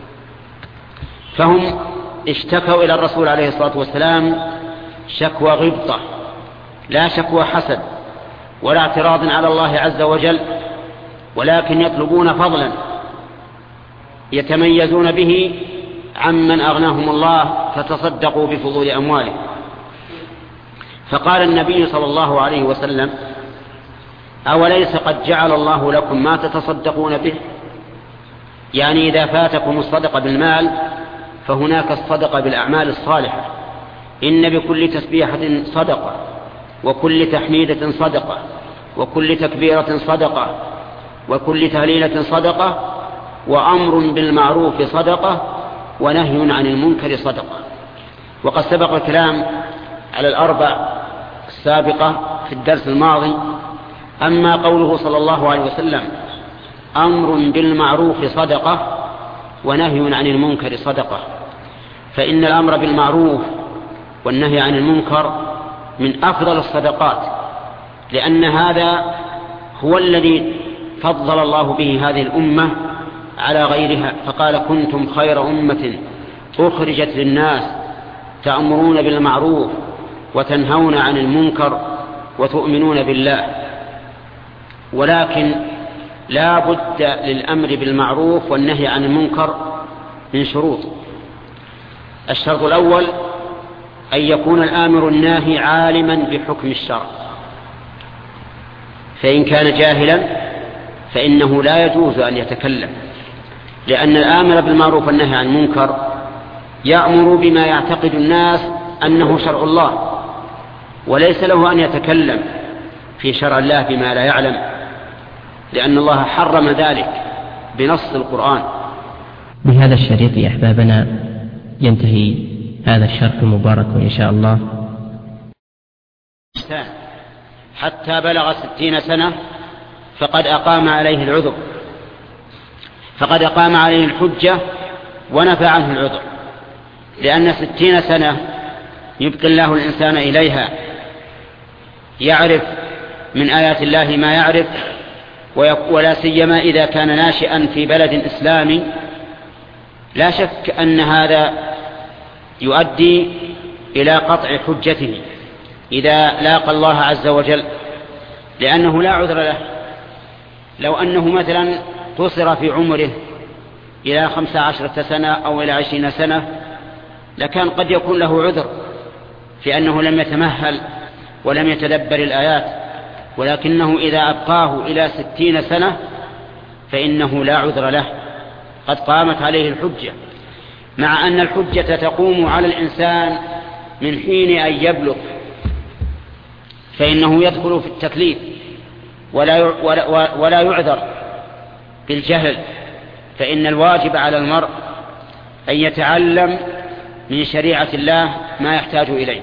فهم اشتكوا إلى الرسول عليه الصلاة والسلام شكوى غبطة، لا شكوى حسد ولا اعتراض على الله عز وجل، ولكن يطلبون فضلا يتميزون به عمن أغناهم الله فتصدقوا بفضول أموالهم. فقال النبي صلى الله عليه وسلم أوليس قد جعل الله لكم ما تتصدقون به؟ يعني إذا فاتكم الصدقة بالمال فهناك الصدقة بالأعمال الصالحة. إن بكل تسبيحة صدقة وكل تحميدة صدقة وكل تكبيرة صدقة وكل تهليلة صدقة وأمر بالمعروف صدقة ونهي عن المنكر صدقة. وقد سبق الكلام على الأربع السابقة في الدرس الماضي. أما قوله صلى الله عليه وسلم أمر بالمعروف صدقة ونهي عن المنكر صدقة، فإن الأمر بالمعروف والنهي عن المنكر من أفضل الصدقات، لأن هذا هو الذي فضل الله به هذه الأمة على غيرها، فقال كنتم خير أمة أخرجت للناس تأمرون بالمعروف وتنهون عن المنكر وتؤمنون بالله. ولكن لا بد للأمر بالمعروف والنهي عن المنكر من شروط. الشرط الأول أن يكون الآمر الناهي عالما بحكم الشرع، فإن كان جاهلا فإنه لا يجوز أن يتكلم، لأن الآمر بالمعروف والنهي عن المنكر يأمر بما يعتقد الناس أنه شرع الله، وليس له أن يتكلم في شرع الله بما لا يعلم، لأن الله حرم ذلك بنص القرآن. بهذا الشريط يا أحبابنا ينتهي هذا الشرح المبارك إن شاء الله. حتى بلغ 60 سنة فقد أقام عليه العذر، فقد أقام عليه الحجة ونفى عنه العذر، لأن 60 سنة يبقي الله الإنسان إليها يعرف من آيات الله ما يعرف، ولا سيما إذا كان ناشئا في بلد إسلامي. لا شك أن هذا يؤدي إلى قطع حجته إذا لاقى الله عز وجل، لأنه لا عذر له. لو أنه مثلا قصر في عمره إلى 15 سنة أو إلى 20 سنة لكان قد يكون له عذر في أنه لم يتمهل ولم يتدبر الآيات، ولكنه إذا أبقاه إلى 60 سنة فإنه لا عذر له، قد قامت عليه الحجة، مع أن الحجة تقوم على الإنسان من حين أن يبلغ، فإنه يدخل في التكليف ولا يعذر بالجهل، فإن الواجب على المرء أن يتعلم من شريعة الله ما يحتاج إليه.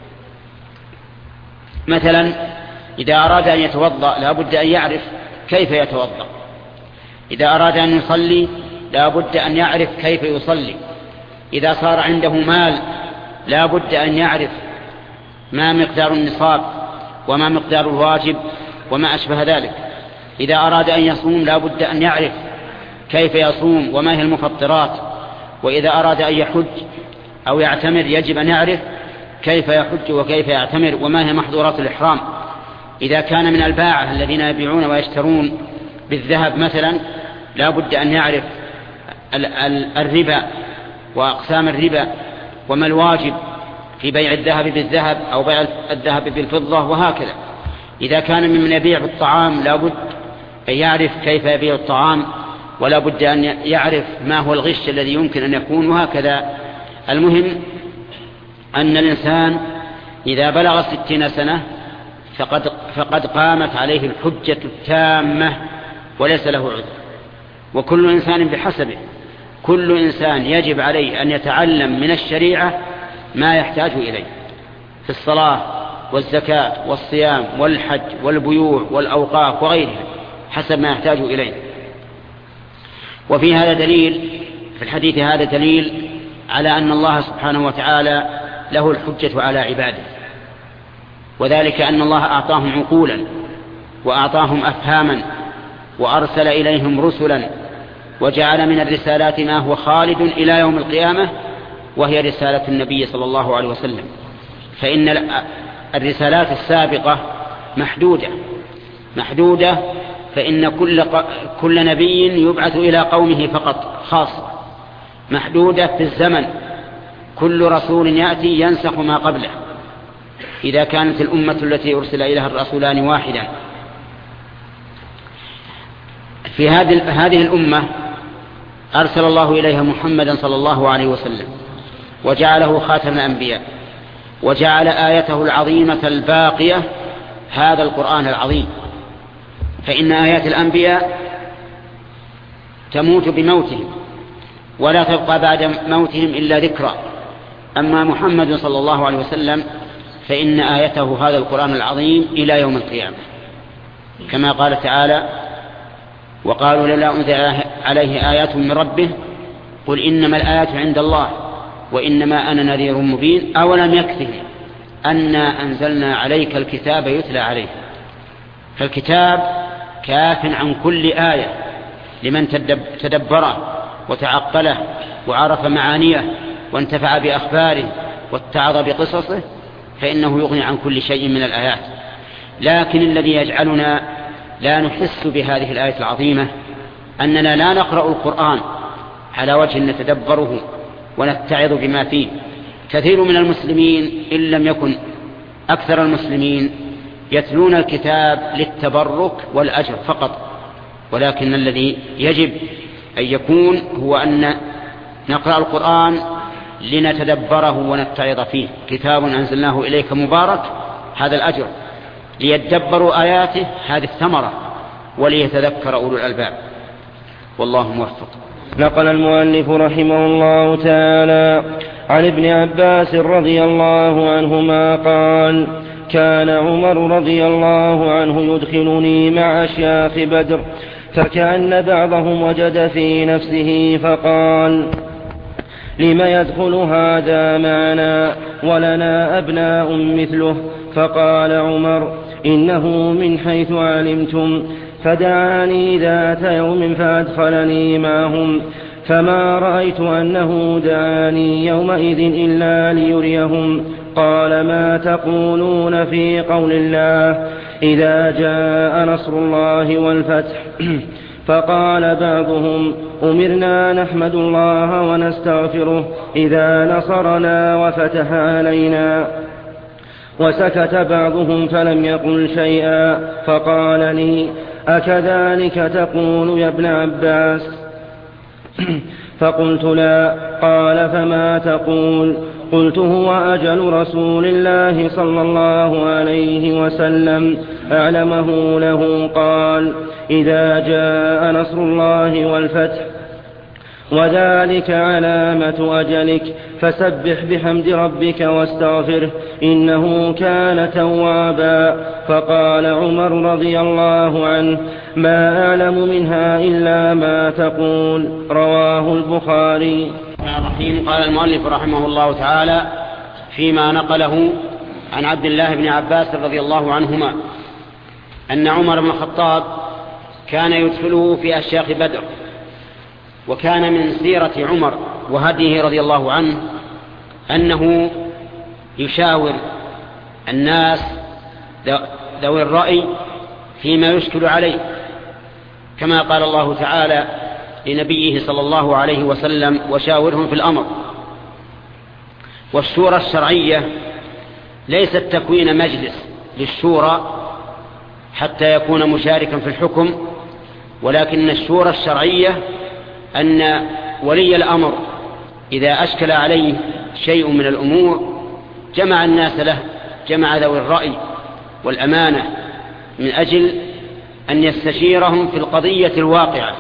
مثلا إذا أراد أن يتوضأ لا بد أن يعرف كيف يتوضأ، إذا أراد أن يصلي لا بد أن يعرف كيف يصلي، إذا صار عنده مال لا بد أن يعرف ما مقدار النصاب وما مقدار الواجب وما أشبه ذلك، إذا أراد أن يصوم لا بد أن يعرف كيف يصوم وما هي المفطرات، وإذا أراد أن يحج أو يعتمر يجب أن يعرف كيف يحج وكيف يعتمر وما هي محظورات الإحرام. إذا كان من الباعة الذين يبيعون ويشترون بالذهب مثلا لا بد أن يعرف الربا وأقسام الربا وما الواجب في بيع الذهب بالذهب أو بيع الذهب بالفضة وهكذا. إذا كان ممن يبيع بالطعام لا بد أن يعرف كيف يبيع الطعام، ولا بد أن يعرف ما هو الغش الذي يمكن أن يكون وهكذا. المهم أن الإنسان إذا بلغ 60 سنة فقد قامت عليه الحجة التامة وليس له عذر، وكل إنسان بحسبه، كل إنسان يجب عليه أن يتعلم من الشريعة ما يحتاج إليه في الصلاة والزكاة والصيام والحج والبيوع والأوقاف وغيرها حسب ما يحتاج إليه. وفي هذا دليل، في الحديث هذا دليل على أن الله سبحانه وتعالى له الحجة على عباده، وذلك أن الله أعطاهم عقولا وأعطاهم أفهاما وأرسل إليهم رسلا وجعل من الرسالات ما هو خالد إلى يوم القيامة، وهي رسالة النبي صلى الله عليه وسلم. فإن الرسالات السابقة محدودة، فإن كل نبي يبعث إلى قومه فقط خاصة، محدودة في الزمن، كل رسول يأتي ينسخ ما قبله إذا كانت الأمة التي أرسل إليها الرسولان واحدا. في هذه الأمة أرسل الله إليها محمدا صلى الله عليه وسلم وجعله خاتم الأنبياء، وجعل آيته العظيمة الباقية هذا القرآن العظيم. فإن آيات الأنبياء تموت بموتهم ولا تبقى بعد موتهم إلا ذكرى. أما محمد صلى الله عليه وسلم فإن آيته هذا القرآن العظيم إلى يوم القيامة، كما قال تعالى: وقالوا لولا أنزل عليه آيات من ربه قل إنما الآيات عند الله وإنما أنا نذير مبين أولم يكفهم أنا أنزلنا عليك الكتاب يتلى عليه. فالكتاب كاف عن كل آية لمن تدبره وتعقله وعرف معانيه وانتفع بأخباره واتعظ بقصصه، فإنه يغني عن كل شيء من الآيات. لكن الذي يجعلنا لا نحس بهذه الآية العظيمة أننا لا نقرأ القرآن على وجه نتدبره ونتعظ بما فيه. كثير من المسلمين إن لم يكن أكثر المسلمين يتلون الكتاب للتبرك والأجر فقط، ولكن الذي يجب أن يكون هو أن نقرأ القرآن لنتدبره ونتعظ فيه. كتاب أنزلناه إليك مبارك، هذا الأجر، ليتدبروا آياته، هذه الثمرة، وليتذكر أولو الألباب. والله موفق. نقل المؤلف رحمه الله تعالى عن ابن عباس رضي الله عنهما قال: كان عمر رضي الله عنه يدخلني مع أشياخ بدر، فكأن بعضهم وجد في نفسه فقال: لم يدخل هذا معنا ولنا أبناء مثله؟ فقال عمر: إنه من حيث علمتم. فدعاني ذات يوم فأدخلني معهم، فما رأيت أنه دعاني يومئذ إلا ليريهم. قال: ما تقولون في قول الله إذا جاء نصر الله والفتح؟ فقال بعضهم: أمرنا نحمد الله ونستغفره إذا نصرنا وفتح علينا. وسكت بعضهم فلم يقل شيئا، فقال لي: أكذلك تقول يا ابن عباس؟ فقلت: لا. قال: فما تقول؟ قلت: هو أجل رسول الله صلى الله عليه وسلم أعلمه له. قال: إذا جاء نصر الله والفتح وذلك علامة أجلك، فسبح بحمد ربك واستغفره إنه كان توابا. فقال عمر رضي الله عنه: ما أعلم منها إلا ما تقول. رواه البخاري. قال المؤلف رحمه الله تعالى فيما نقله عن عبد الله بن عباس رضي الله عنهما أن عمر بن الخطاب كان يدخله في أشياخ بدر. وكان من سيرة عمر وهديه رضي الله عنه أنه يشاور الناس ذوي الرأي فيما يشكل عليه، كما قال الله تعالى لنبيه صلى الله عليه وسلم: وشاورهم في الأمر. والشورى الشرعية ليست تكوين مجلس للشورى حتى يكون مشاركا في الحكم، ولكن الشورى الشرعية أن ولي الأمر إذا أشكل عليه شيء من الأمور جمع الناس له، جمع ذوي الرأي والأمانة من أجل أن يستشيرهم في القضية الواقعة.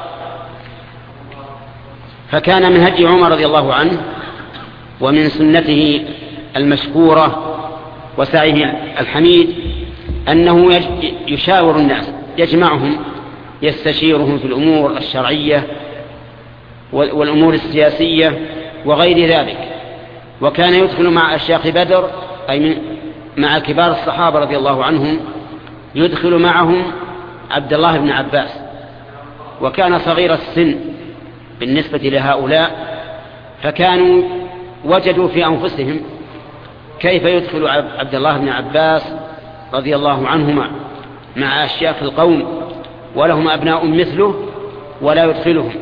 فكان من هدي عمر رضي الله عنه ومن سنته المشكورة وسعيه الحميد أنه يشاور الناس، يجمعهم، يستشيرهم في الأمور الشرعية والأمور السياسية وغير ذلك. وكان يدخل مع أشياخ بدر أي مع كبار الصحابة رضي الله عنهم، يدخل معهم عبد الله بن عباس، وكان صغير السن بالنسبة لهؤلاء، فكانوا وجدوا في أنفسهم كيف يدخل عبد الله بن عباس رضي الله عنهما مع أشياخ القوم ولهم أبناء مثله ولا يدخلهم.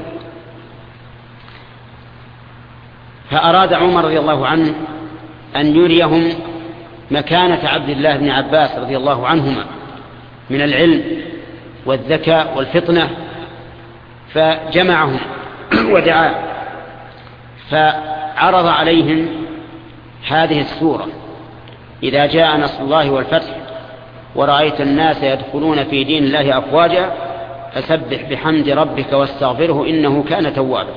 فأراد عمر رضي الله عنه أن يريهم مكانة عبد الله بن عباس رضي الله عنهما من العلم والذكاء والفطنة، فجمعهم ودعا، فعرض عليهم هذه السورة: إذا جاء نصر الله والفتح ورأيت الناس يدخلون في دين الله أفواجا فسبح بحمد ربك واستغفره إنه كان توابا.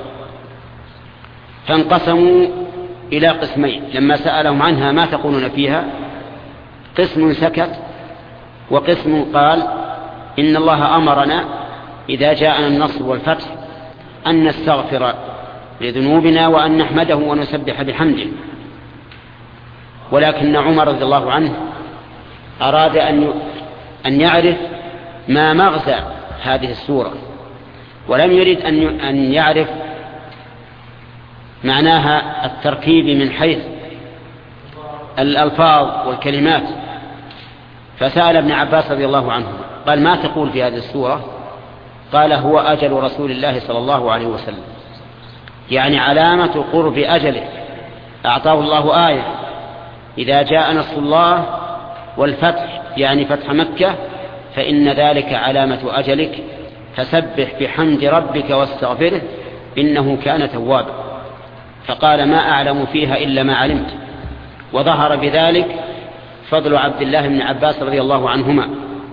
فانقسموا إلى قسمين لما سألهم عنها ما تقولون فيها، قسم سكت وقسم قال إن الله أمرنا إذا جاءنا النصر والفتح أن نستغفر لذنوبنا وأن نحمده ونسبح بحمده. ولكن عمر رضي الله عنه أراد أن يعرف ما مغزى هذه السورة، ولم يريد أن يعرف معناها التركيب من حيث الألفاظ والكلمات، فسأل ابن عباس رضي الله عنه قال ما تقول في هذه السورة؟ قال هو أجل رسول الله صلى الله عليه وسلم، يعني علامة قرب أجله. أعطاه الله آية إذا جاء نصر الله والفتح يعني فتح مكة فإن ذلك علامة أجلك، فسبح بحمد ربك واستغفره إنه كان توابا. فقال ما أعلم فيها إلا ما علمت. وظهر بذلك فضل عبد الله بن عباس رضي الله عنهما.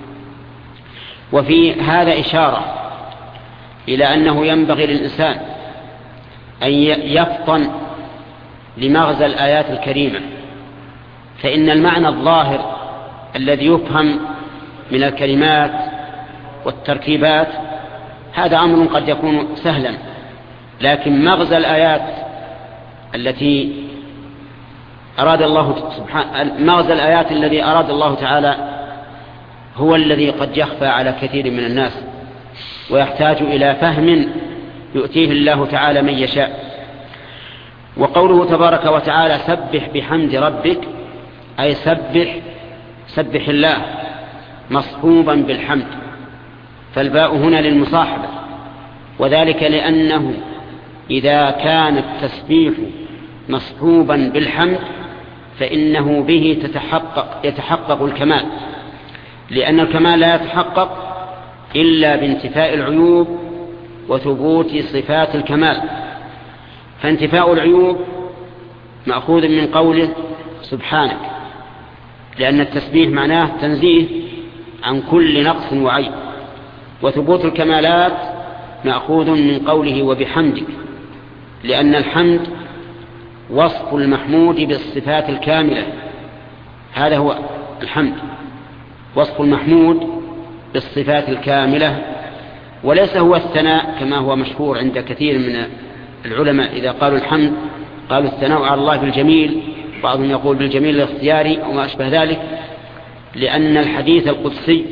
وفي هذا إشارة إلى أنه ينبغي للإنسان أن يفطن لمغزى الآيات الكريمة، فإن المعنى الظاهر الذي يفهم من الكلمات والتركيبات هذا أمر قد يكون سهلا، لكن مغزى الآيات التي أراد الله سبحانه، مغزى الآيات الذي أراد الله تعالى هو الذي قد يخفى على كثير من الناس ويحتاج إلى فهم يؤتيه الله تعالى من يشاء. وقوله تبارك وتعالى سبح بحمد ربك أي سبح الله مصحوبا بالحمد، فالباء هنا للمصاحبة، وذلك لأنه إذا كان التسبيح مصحوبا بالحمد فإنه به يتحقق الكمال، لأن الكمال لا يتحقق إلا بانتفاء العيوب وثبوت صفات الكمال. فانتفاء العيوب مأخوذ من قوله سبحانك، لأن التسبيح معناه تنزيه عن كل نقص وعيب. وثبوت الكمالات مأخوذ من قوله وبحمدك، لأن الحمد وصف المحمود بالصفات الكاملة، هذا هو الحمد، وصف المحمود بالصفات الكاملة، وليس هو الثناء كما هو مشهور عند كثير من العلماء. إذا قالوا الحمد قالوا الثناء على الله بالجميل، بعضهم يقول بالجميل الاختياري وما أشبه ذلك، لأن الحديث القدسي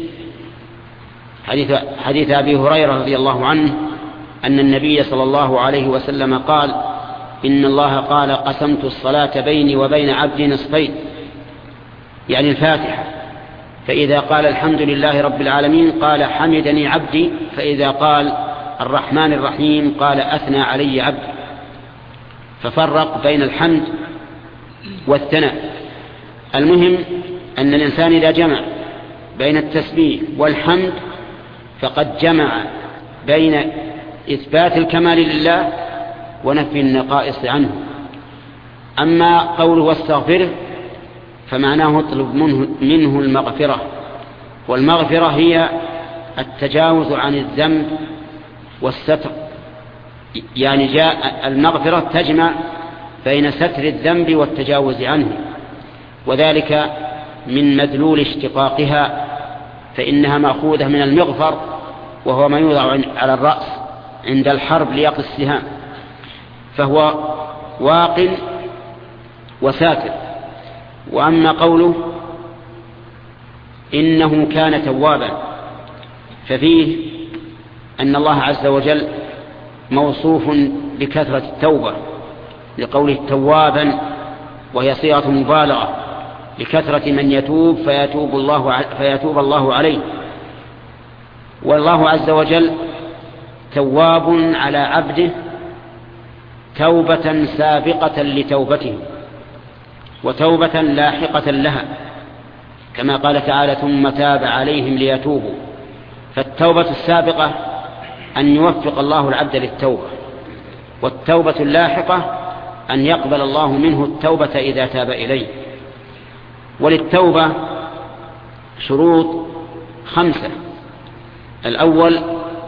حديث أبي هريرة رضي الله عنه أن النبي صلى الله عليه وسلم قال إن الله قال قسمت الصلاة بيني وبين عبدي نصفين، يعني الفاتحة، فإذا قال الحمد لله رب العالمين قال حمدني عبدي، فإذا قال الرحمن الرحيم قال أثنى علي عبدي. ففرق بين الحمد والثناء. المهم أن الإنسان إذا جمع بين التسبيح والحمد فقد جمع بين إثبات الكمال لله ونفي النقائص عنه. أما قوله واستغفره فمعناه اطلب منه المغفرة، والمغفرة هي التجاوز عن الذنب والستر، يعني جاء المغفرة تجمع بين ستر الذنب والتجاوز عنه، وذلك من مدلول اشتقاقها، فإنها مأخوذة من المغفر وهو ما يوضع على الرأس عند الحرب ليقي السهام، فهو واق وساتر. وأما قوله إنه كان توابا ففيه أن الله عز وجل موصوف بكثرة التوبة لقوله توابا، وهي صيغة مبالغة لكثرة من يتوب فيتوب الله عليه. والله عز وجل تواب على عبده توبة سابقة لتوبته وتوبة لاحقة لها، كما قال تعالى ثم تاب عليهم ليتوبوا. فالتوبة السابقة أن يوفق الله العبد للتوبة، والتوبة اللاحقة أن يقبل الله منه التوبة إذا تاب إليه. وللتوبة شروط 5: الأول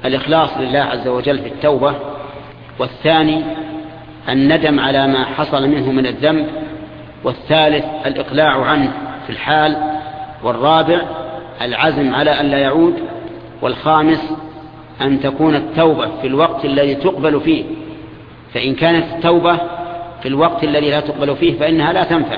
الإخلاص لله عز وجل في التوبة، والثاني الندم على ما حصل منه من الذنب، والثالث الإقلاع عنه في الحال، والرابع العزم على أن لا يعود، والخامس أن تكون التوبة في الوقت الذي تقبل فيه، فإن كانت التوبة في الوقت الذي لا تقبل فيه فإنها لا تنفع.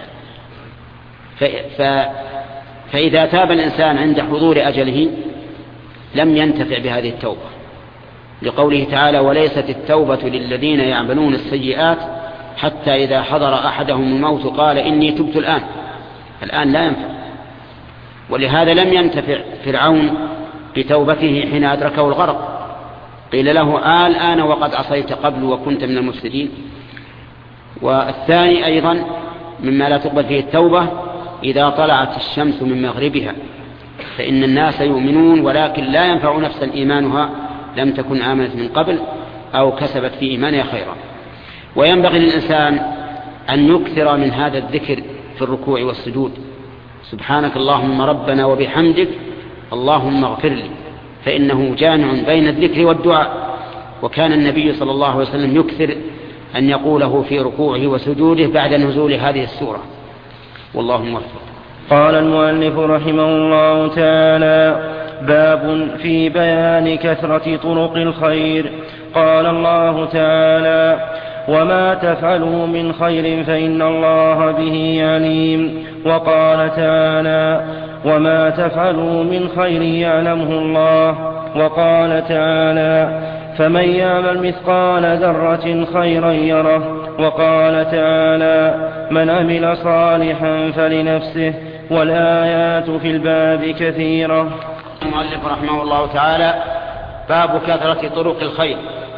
فإذا تاب الإنسان عند حضور أجله لم ينتفع بهذه التوبة، لقوله تعالى: وليست التوبة للذين يعملون السيئات حتى إذا حضر أحدهم الموت قال إني تبت الآن لا ينفع. ولهذا لم ينتفع فرعون بتوبته حين أدركه الغرق، قيل له: الآن وقد عصيت قبل وكنت من المفسدين. والثاني أيضا مما لا تقبل فيه التوبة إذا طلعت الشمس من مغربها، فإن الناس يؤمنون ولكن لا ينفع نفسا إيمانها لم تكن آمنت من قبل أو كسبت في إيمانها خيرا. وينبغي للإنسان أن يكثر من هذا الذكر في الركوع والسجود: سبحانك اللهم ربنا وبحمدك اللهم اغفر لي، فإنه جامع بين الذكر والدعاء. وكان النبي صلى الله عليه وسلم يكثر أن يقوله في ركوعه وسجوده بعد نزول هذه السورة، والله موفق. قال المؤلف رحمه الله تعالى: باب في بيان كثرة طرق الخير. قال الله تعالى: وما تفعلوا من خير فإن الله به عليم. وقال تعالى: وما تفعلوا من خير يعلمه الله. وقال تعالى: فمن يعمل مثقال ذرة خيرا يره. وقال تعالى: من عمل صالحا فلنفسه. والآيات في الباب كثيرة. المؤلف رحمه الله تعالى: باب كثرة طرق الخير.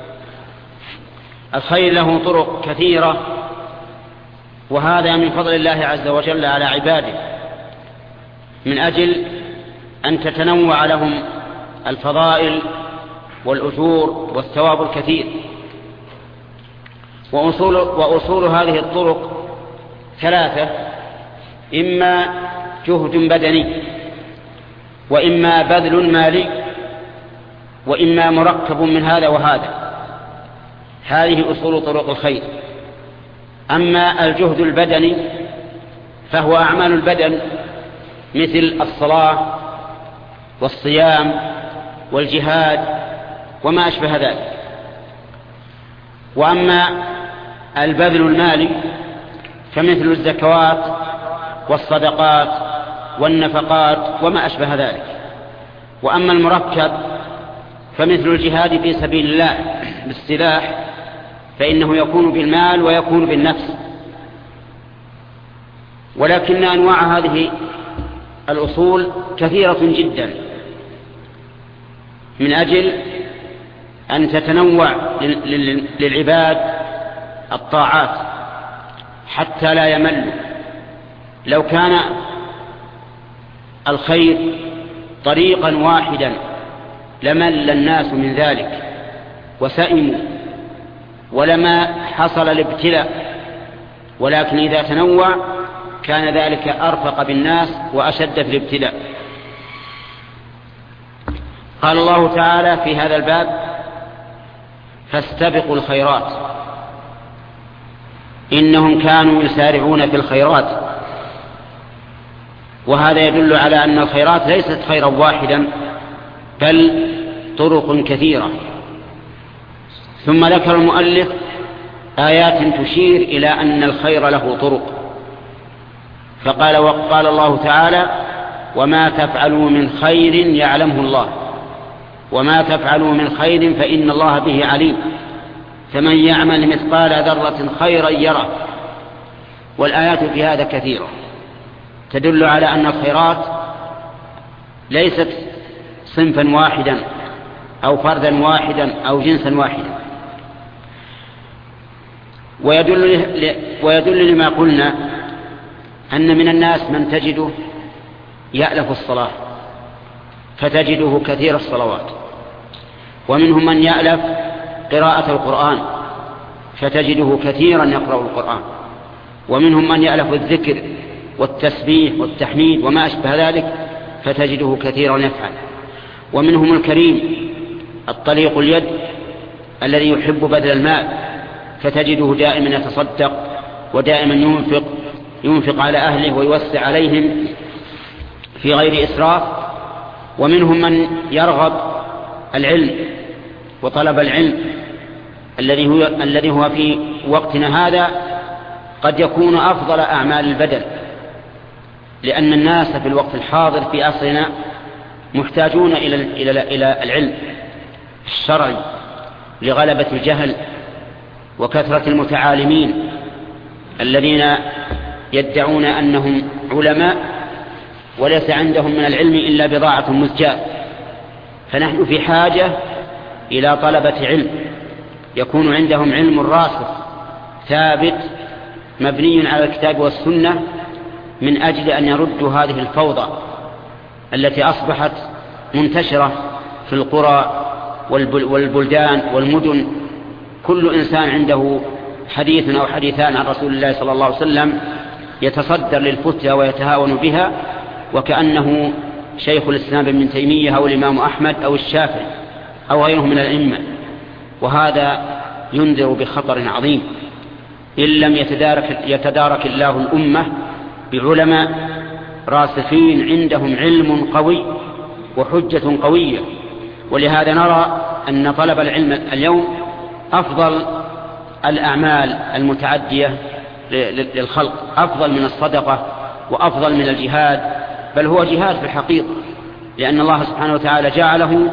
الخير له طرق كثيرة، وهذا من فضل الله عز وجل على عباده، من أجل أن تتنوع لهم الفضائل والأجور والثواب الكثير. وأصول هذه الطرق ثلاثة: إما جهد بدني، وإما بذل مالي، وإما مركب من هذا وهذا. هذه أصول طرق الخير. أما الجهد البدني فهو أعمال البدن مثل الصلاة والصيام والجهاد وما أشبه ذلك. وأما البذل المالي فمثل الزكوات والصدقات والنفقات وما أشبه ذلك. وأما المركب فمثل الجهاد في سبيل الله بالسلاح، فإنه يكون بالمال ويكون بالنفس. ولكن أنواع هذه الأصول كثيرة جدا، من أجل أن تتنوع للعباد الطاعات حتى لا يملوا. لو كان الخير طريقا واحدا لمل الناس من ذلك وسئموا ولما حصل الابتلاء، ولكن إذا تنوع كان ذلك أرفق بالناس وأشد في الابتلاء. قال الله تعالى في هذا الباب: فاستبقوا الخيرات إنهم كانوا يسارعون في الخيرات. وهذا يدل على أن الخيرات ليست خيرا واحدا بل طرق كثيرة. ثم ذكر المؤلف آيات تشير إلى أن الخير له طرق، فقال: وقال الله تعالى: وما تفعلوا من خير يعلمه الله، وما تفعلوا من خير فإن الله به عليم، فمن يعمل مثقال ذرة خيرا يره. والآيات في هذا كثيرة تدل على أن الخيرات ليست صنفا واحدا أو فردا واحدا أو جنسا واحدا. ويدل لما قلنا أن من الناس من تجده يألف الصلاة فتجده كثير الصلوات، ومنهم من يألف قراءة القرآن فتجده كثيرا يقرأ القرآن، ومنهم من يألف الذكر والتسبيح والتحميد وما أشبه ذلك فتجده كثيرا يفعل، ومنهم الكريم الطليق اليد الذي يحب بذل المال، فتجده دائما يتصدق ودائما ينفق على أهله ويوسع عليهم في غير إسراف. ومنهم من يرغب العلم وطلب العلم الذي هو في وقتنا هذا قد يكون أفضل أعمال البدن، لأن الناس في الوقت الحاضر في عصرنا محتاجون إلى العلم الشرعي لغلبة الجهل وكثرة المتعالمين الذين يدعون أنهم علماء وليس عندهم من العلم إلا بضاعة مزجاة. فنحن في حاجة إلى طلبة علم يكون عندهم علم راسخ ثابت مبني على الكتاب والسنة، من أجل أن يردوا هذه الفوضى التي أصبحت منتشرة في القرى والبلدان والمدن. كل إنسان عنده حديث أو حديثان عن رسول الله صلى الله عليه وسلم يتصدر للفتيا ويتهاون بها، وكأنه شيخ الإسلام ابن تيمية أو الإمام أحمد أو الشافعي أو غيره من الأئمة. وهذا ينذر بخطر عظيم إن لم يتدارك الله الأمة بعلماء راسخين عندهم علم قوي وحجة قوية. ولهذا نرى أن طلب العلم اليوم أفضل الأعمال المتعدية للخلق، أفضل من الصدقة وأفضل من الجهاد، بل هو جهاد في الحقيقة، لأن الله سبحانه وتعالى جعله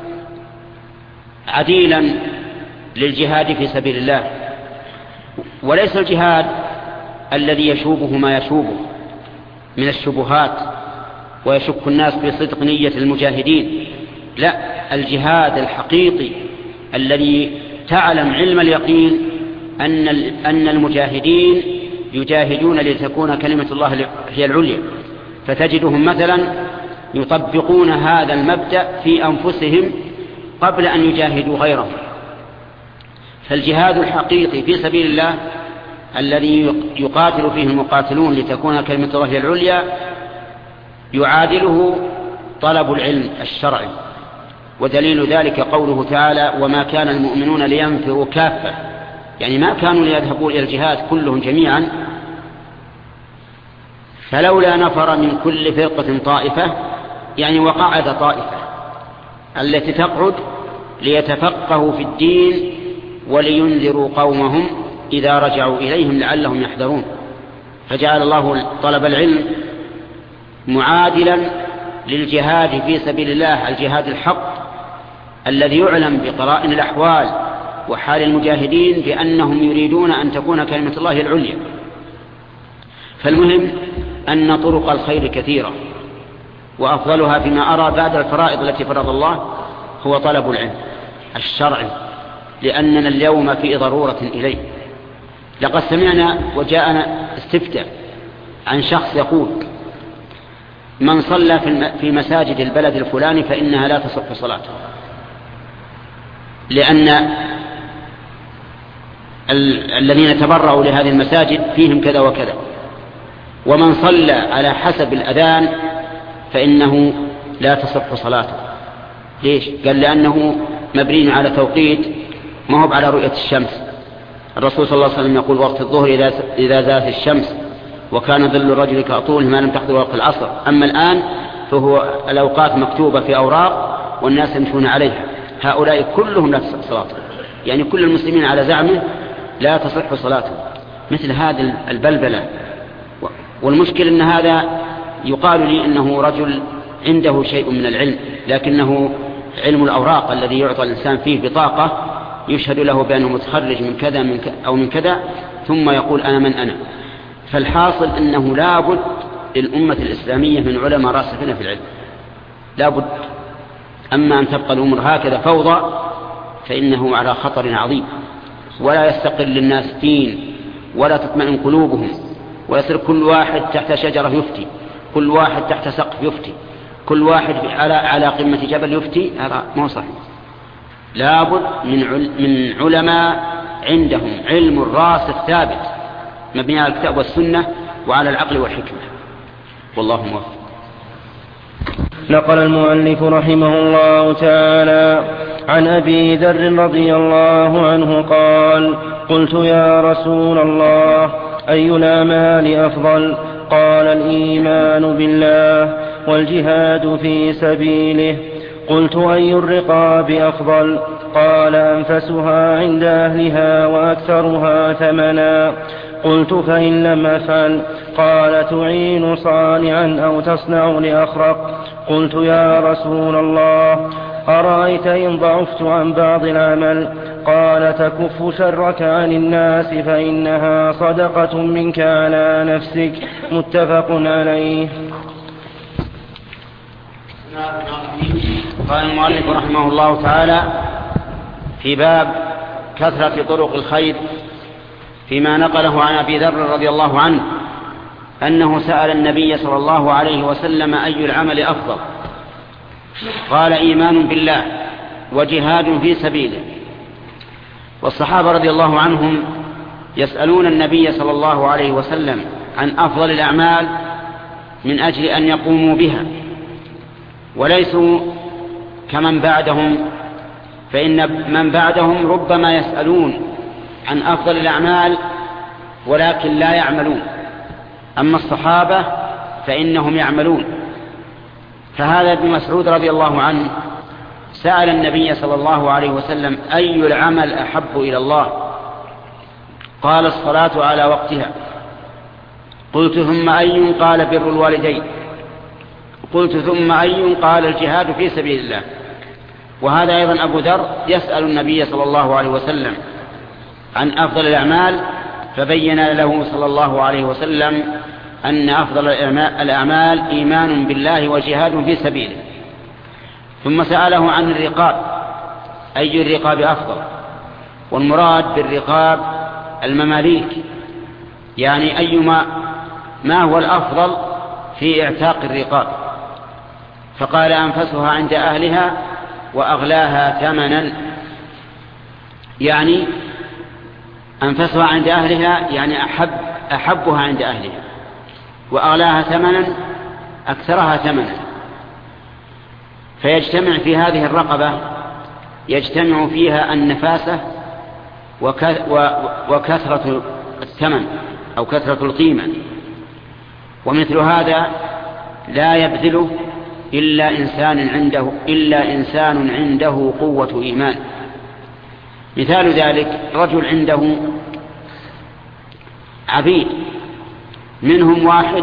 عديلا للجهاد في سبيل الله. وليس الجهاد الذي يشوبه ما يشوبه من الشبهات ويشك الناس في صدق نية المجاهدين، لا، الجهاد الحقيقي الذي تعلم علم اليقين أن المجاهدين يجاهدون لتكون كلمة الله هي العليا، فتجدهم مثلا يطبقون هذا المبدأ في أنفسهم قبل أن يجاهدوا غيرهم. فالجهاد الحقيقي في سبيل الله الذي يقاتل فيه المقاتلون لتكون كلمة الله هي العليا يعادله طلب العلم الشرعي. ودليل ذلك قوله تعالى: وما كان المؤمنون لينفروا كافة، يعني ما كانوا ليذهبوا إلى الجهاد كلهم جميعا، فلولا نفر من كل فرقة طائفة، يعني وقعد طائفة التي تقعد ليتفقهوا في الدين ولينذروا قومهم إذا رجعوا إليهم لعلهم يحذرون. فجعل الله طلب العلم معادلا للجهاد في سبيل الله، الجهاد الحق الذي يعلم بقرائن الأحوال وحال المجاهدين بأنهم يريدون أن تكون كلمة الله العليا. فالمهم أن طرق الخير كثيرة، وأفضلها فيما أرى بعد الفرائض التي فرض الله هو طلب العلم الشرعي، لأننا اليوم في ضرورة إليه. لقد سمعنا وجاءنا استفتاء عن شخص يقول: من صلى في مساجد البلد الفلاني فإنها لا تصح صلاته، لأن الذين تبرعوا لهذه المساجد فيهم كذا وكذا. ومن صلى على حسب الأذان فإنه لا تصح صلاته. ليش؟ قال: لأنه مبني على توقيت ما هو على رؤية الشمس. الرسول صلى الله عليه وسلم يقول: وقت الظهر إذا زالت الشمس وكان ظل الرجل كأطوله ما لم تحضر وقت العصر. أما الآن فهو الأوقات مكتوبة في أوراق والناس يمشون عليها، هؤلاء كلهم لا تصح صلاته، يعني كل المسلمين على زعمه لا تصح صلاته. مثل هذا البلبلة. والمشكل أن هذا يقال لي أنه رجل عنده شيء من العلم، لكنه علم الأوراق الذي يعطى الإنسان فيه بطاقة يشهد له بأنه متخرج من كذا أو من كذا، ثم يقول: أنا من أنا. فالحاصل أنه لابد للأمة الإسلامية من علماء راسخين في العلم، لابد. أما أن تبقى الأمور هكذا فوضى فإنه على خطر عظيم، ولا يستقل للناس دين ولا تطمئن قلوبهم، ويصير كل واحد تحت شجرة يفتي، كل واحد تحت سقف يفتي، كل واحد على قمة جبل يفتي. هذا ما هو صحيح. لابد من علماء عندهم علم راسخ ثابت مبني على الكتاب والسنة وعلى العقل والحكمة. والله موفق. نقل المؤلف رحمه الله تعالى عن أبي ذر رضي الله عنه قال قلت يا رسول الله أي الأعمال أفضل؟ قال الإيمان بالله والجهاد في سبيله. قلت أي الرقاب أفضل؟ قال أنفسها عند أهلها وأكثرها ثمنا. قلت فإن لم أفعل؟ قال تعين صانعا أو تصنع لأخرق. قلت يا رسول الله أرأيت إن ضعفت عن بعض العمل؟ قال تكف شرك عن الناس فإنها صدقة منك على نفسك. متفق عليه. قال المؤلف رحمه الله تعالى في باب كثرة طرق الخير فيما نقله عن أبي ذر رضي الله عنه أنه سأل النبي صلى الله عليه وسلم أي العمل أفضل؟ قال إيمان بالله وجهاد في سبيله. والصحابة رضي الله عنهم يسألون النبي صلى الله عليه وسلم عن أفضل الأعمال من أجل أن يقوموا بها، وليسوا كمن بعدهم، فإن من بعدهم ربما يسألون عن أفضل الأعمال ولكن لا يعملون، أما الصحابة فإنهم يعملون. فهذا ابن مسعود رضي الله عنه سأل النبي صلى الله عليه وسلم أي العمل أحب إلى الله؟ قال الصلاة على وقتها. قلت ثم أي؟ قال بر الوالدين. قلت ثم أي؟ قال الجهاد في سبيل الله. وهذا أيضا أبو ذر يسأل النبي صلى الله عليه وسلم عن أفضل الأعمال، فبين له صلى الله عليه وسلم أن أفضل الأعمال إيمان بالله وجهاد في سبيله. ثم سأله عن الرقاب أي الرقاب أفضل؟ والمراد بالرقاب المماليك، يعني أيما ما هو الأفضل في اعتاق الرقاب؟ فقال أنفسها عند أهلها وأغلاها ثمنا، يعني أنفسها عند أهلها يعني أحبها عند أهلها، وأغلاها ثمنا أكثرها ثمنا. فيجتمع في هذه الرقبة يجتمع فيها النفاسة وكثرة الثمن أو كثرة القيمة، ومثل هذا لا يبذله إلا إنسان عنده قوة إيمان. مثال ذلك رجل عنده عبيد، منهم واحد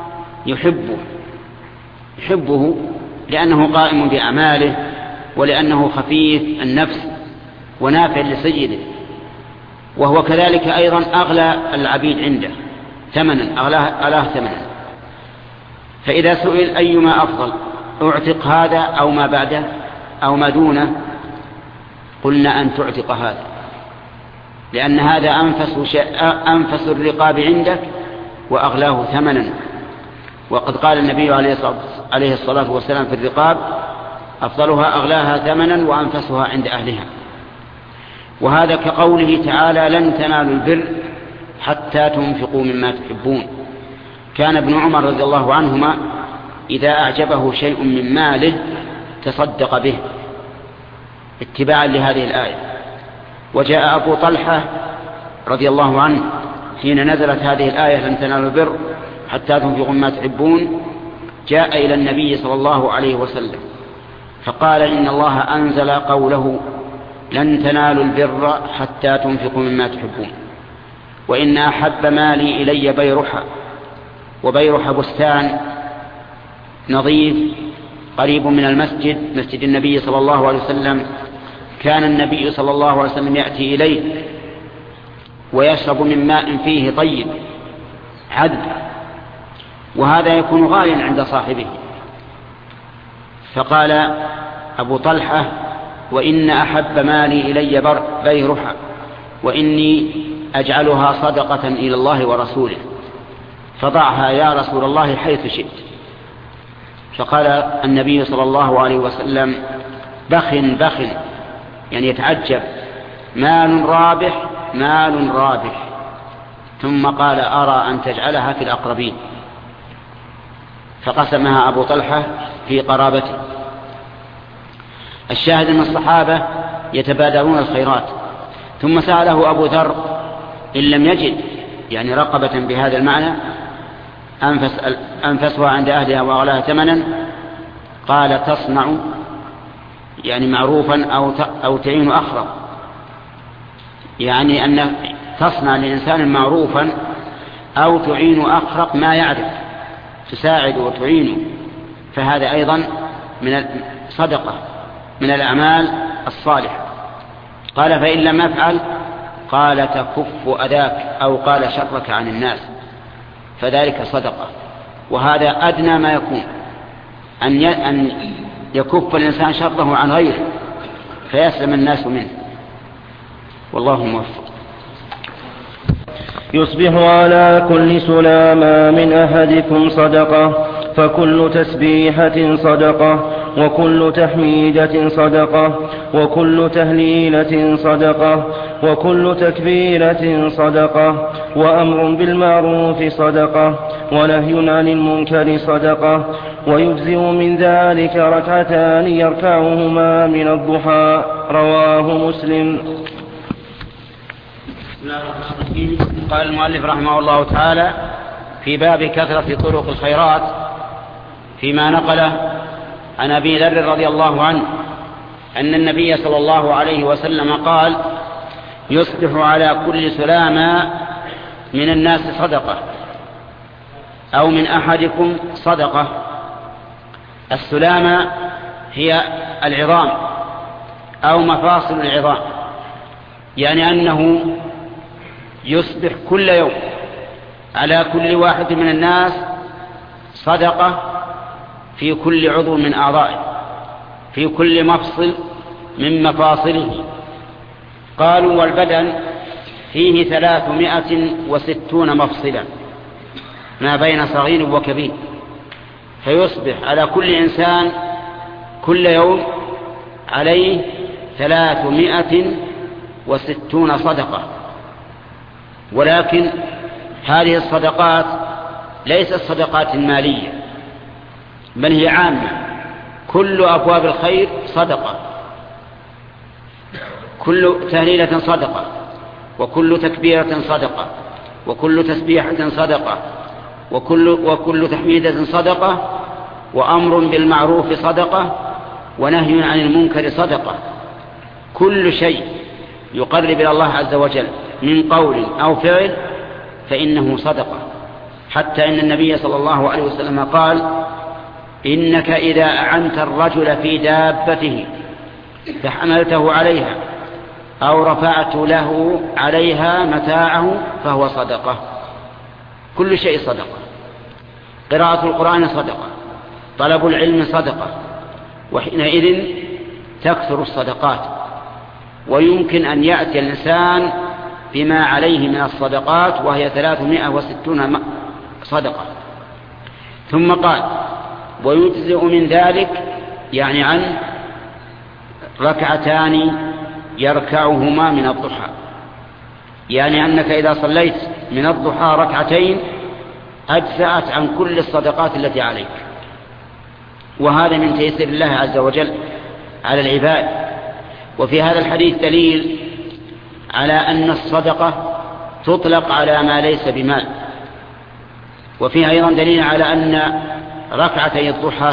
يحبه لأنه قائم بأعماله ولأنه خفيف النفس ونافع لسيده، وهو كذلك أيضا أغلى العبيد عنده ثمنا، أغلاه ثمنا. فإذا سئل أيما أفضل، أعتق هذا أو ما بعده أو ما دونه؟ قلنا أن تعتق هذا، لأن هذا أنفس الرقاب عندك وأغلاه ثمنا. وقد قال النبي عليه الصلاة والسلام في الرقاب أفضلها أغلاها ثمنا وأنفسها عند أهلها. وهذا كقوله تعالى لن تنالوا البر حتى تنفقوا مما تحبون. كان ابن عمر رضي الله عنهما إذا أعجبه شيء من ماله تصدق به اتباعا لهذه الآية. وجاء أبو طلحة رضي الله عنه حين نزلت هذه الآية لن تنالوا البر حتى تنفقوا مما تحبون، جاء إلى النبي صلى الله عليه وسلم فقال إن الله أنزل قوله لن تنالوا البر حتى تنفقوا مما تحبون، وإن أحب مالي إلي بيرحة، وبيرحة بستان نظيف قريب من المسجد، مسجد النبي صلى الله عليه وسلم. كان النبي صلى الله عليه وسلم يأتي إليه ويشرب من ماء فيه طيب عذب، وهذا يكون غاليا عند صاحبه. فقال أبو طلحة وإن أحب مالي إلي بيرحة، وإني أجعلها صدقة إلى الله ورسوله، فضعها يا رسول الله حيث شئت. فقال النبي صلى الله عليه وسلم بخ بخ، يعني يتعجب، مال رابح مال رابح. ثم قال أرى أن تجعلها في الأقربين، فقسمها أبو طلحة في قرابته. الشاهد أن الصحابة يتبادرون الخيرات. ثم سأله أبو ذر إن لم يجد يعني رقبة بهذا المعنى أنفسها عند أهلها وأغلاها ثمنا، قال تصنع يعني معروفا أو تعين أخرى، يعني أن تصنع لإنسان معروفا أو تعين أخرق ما يعرف، تساعد وتعينه، فهذا أيضا من صدقة من الأعمال الصالحة. قال فإن لم أفعل قال تكف أذاك أو قال شرك عن الناس، فذلك صدقة. وهذا أدنى ما يكون أن يكف الإنسان شره عن غيره فيسلم الناس منه، والله موفق. يصبح على كل سلامة من أحدكم صدقة، فكل تسبيحة صدقة، وكل تحميدة صدقة، وكل تهليلة صدقة، وكل تكبيرة صدقة، وأمر بالمعروف صدقة، ونهي عن المنكر صدقة، ويجزئ من ذلك ركعتان يركعهما من الضحى. رواه مسلم. قال المؤلف رحمه الله تعالى في باب كثرة طرق الخيرات فيما نقله عن أبي ذر رضي الله عنه أن النبي صلى الله عليه وسلم قال: يصبح على كل سلامة من الناس صدقة أو من أحدكم صدقة. السلامة هي العظام أو مفاصل العظام، يعني أنه يصبح كل يوم على كل واحد من الناس صدقة في كل عضو من أعضائه، في كل مفصل من مفاصله. قالوا والبدن فيه 360 مفصلا ما بين صغير وكبير، فيصبح على كل إنسان كل يوم عليه 360 صدقة. ولكن هذه الصدقات ليست صدقات مالية، بل هي عامة، كل أبواب الخير صدقة، كل تهليلة صدقة، وكل تكبيرة صدقة، وكل تسبيحة صدقة، وكل تحميدة صدقة، وأمر بالمعروف صدقة، ونهي عن المنكر صدقة. كل شيء يقرب إلى الله عز وجل من قول أو فعل فإنه صدقة، حتى إن النبي صلى الله عليه وسلم قال: إنك إذا أعنت الرجل في دابته فحملته عليها أو رفعت له عليها متاعه فهو صدقة. كل شيء صدقة. قراءة القرآن صدقة، طلب العلم صدقة، وحينئذ تكثر الصدقات، ويمكن أن يأتي الإنسان بما عليه من الصدقات وهي 360 صدقة. ثم قال: ويجزئ من ذلك يعني عن ركعتان يركعهما من الضحى، يعني أنك إذا صليت من الضحى ركعتين أجزأت عن كل الصدقات التي عليك. وهذا من تيسير الله عز وجل على العباد. وفي هذا الحديث دليل على أن الصدقة تطلق على ما ليس بمال، وفيها أيضا دليل على أن ركعتي الضحى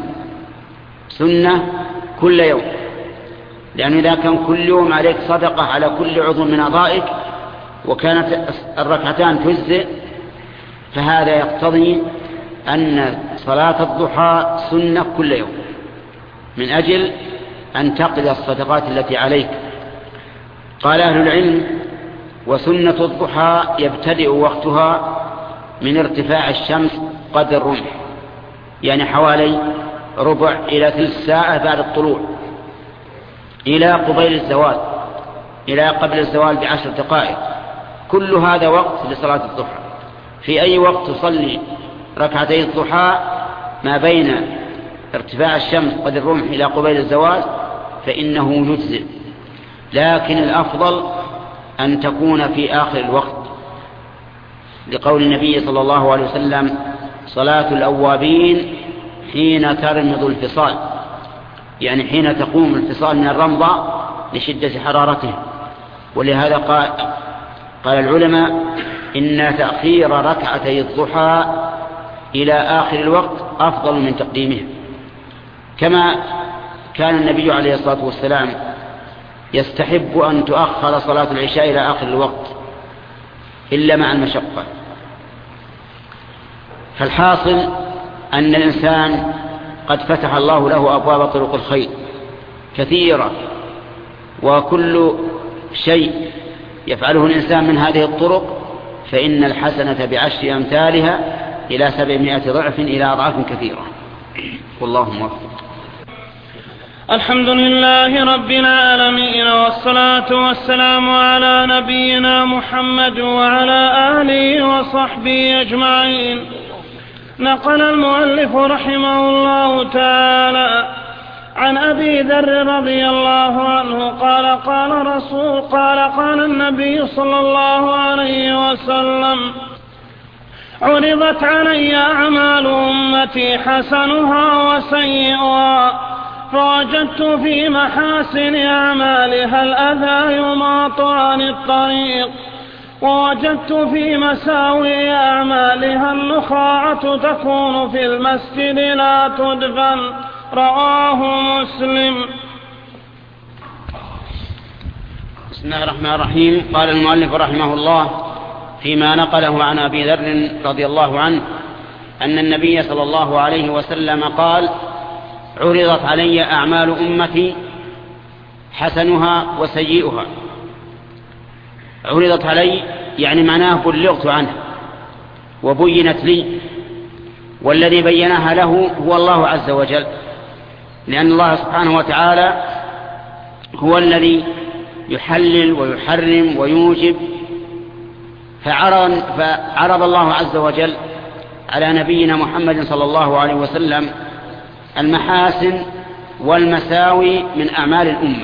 سنة كل يوم، لأن إذا كان كل يوم عليك صدقة على كل عضو من أعضائك وكانت الركعتان تجزئ، فهذا يقتضي أن صلاة الضحى سنة كل يوم من أجل أن تقضي الصدقات التي عليك. قال أهل العلم: وسنة الضحى يبتدئ وقتها من ارتفاع الشمس قدر الرمح، يعني حوالي ربع إلى ثلث ساعة بعد الطلوع، إلى قبيل الزوال، إلى قبل الزوال ب10 دقائق. كل هذا وقت لصلاة الضحى. في أي وقت تصلي ركعتي الضحى ما بين ارتفاع الشمس قدر الرمح إلى قبيل الزوال فإنه يجزئ، لكن الأفضل أن تكون في آخر الوقت، لقول النبي صلى الله عليه وسلم: صلاة الأوابين حين ترمض الفصال. يعني حين تقوم الفصال من الرمضة لشدة حرارته. ولهذا قال العلماء إن تأخير ركعتي الضحى إلى آخر الوقت أفضل من تقديمه، كما كان النبي عليه الصلاة والسلام يستحب أن تؤخر صلاة العشاء إلى آخر الوقت إلا مع المشقة. فالحاصل أن الإنسان قد فتح الله له أبواب طرق الخير كثيرة، وكل شيء يفعله الإنسان من هذه الطرق فإن الحسنة بعشر أمثالها إلى 700 ضعف إلى أضعاف كثيرة. والله موفق. الحمد لله رب العالمين، والصلاة والسلام على نبينا محمد وعلى آله وصحبه أجمعين. نقل المؤلف رحمه الله تعالى عن أبي ذر رضي الله عنه قال النبي صلى الله عليه وسلم: عرضت علي أعمال أمتي حسنها وسيئها، فوجدت في محاسن أعمالها الأذى يماط عن الطريق، ووجدت في مساوي أعمالها النخاعة تكون في المسجد لا تدفن. رواه مسلم. بسم الله الرحمن الرحيم. قال المؤلف رحمه الله فيما نقله عن أبي ذر رضي الله عنه أن النبي صلى الله عليه وسلم قال: عرضت علي أعمال أمتي حسنها وسيئها. عرضت علي يعني معناه بلغت عنها وبينت لي، والذي بينها له هو الله عز وجل، لأن الله سبحانه وتعالى هو الذي يحلل ويحرم ويوجب. فعرض الله عز وجل على نبينا محمد صلى الله عليه وسلم المحاسن والمساوي من أعمال الأمة،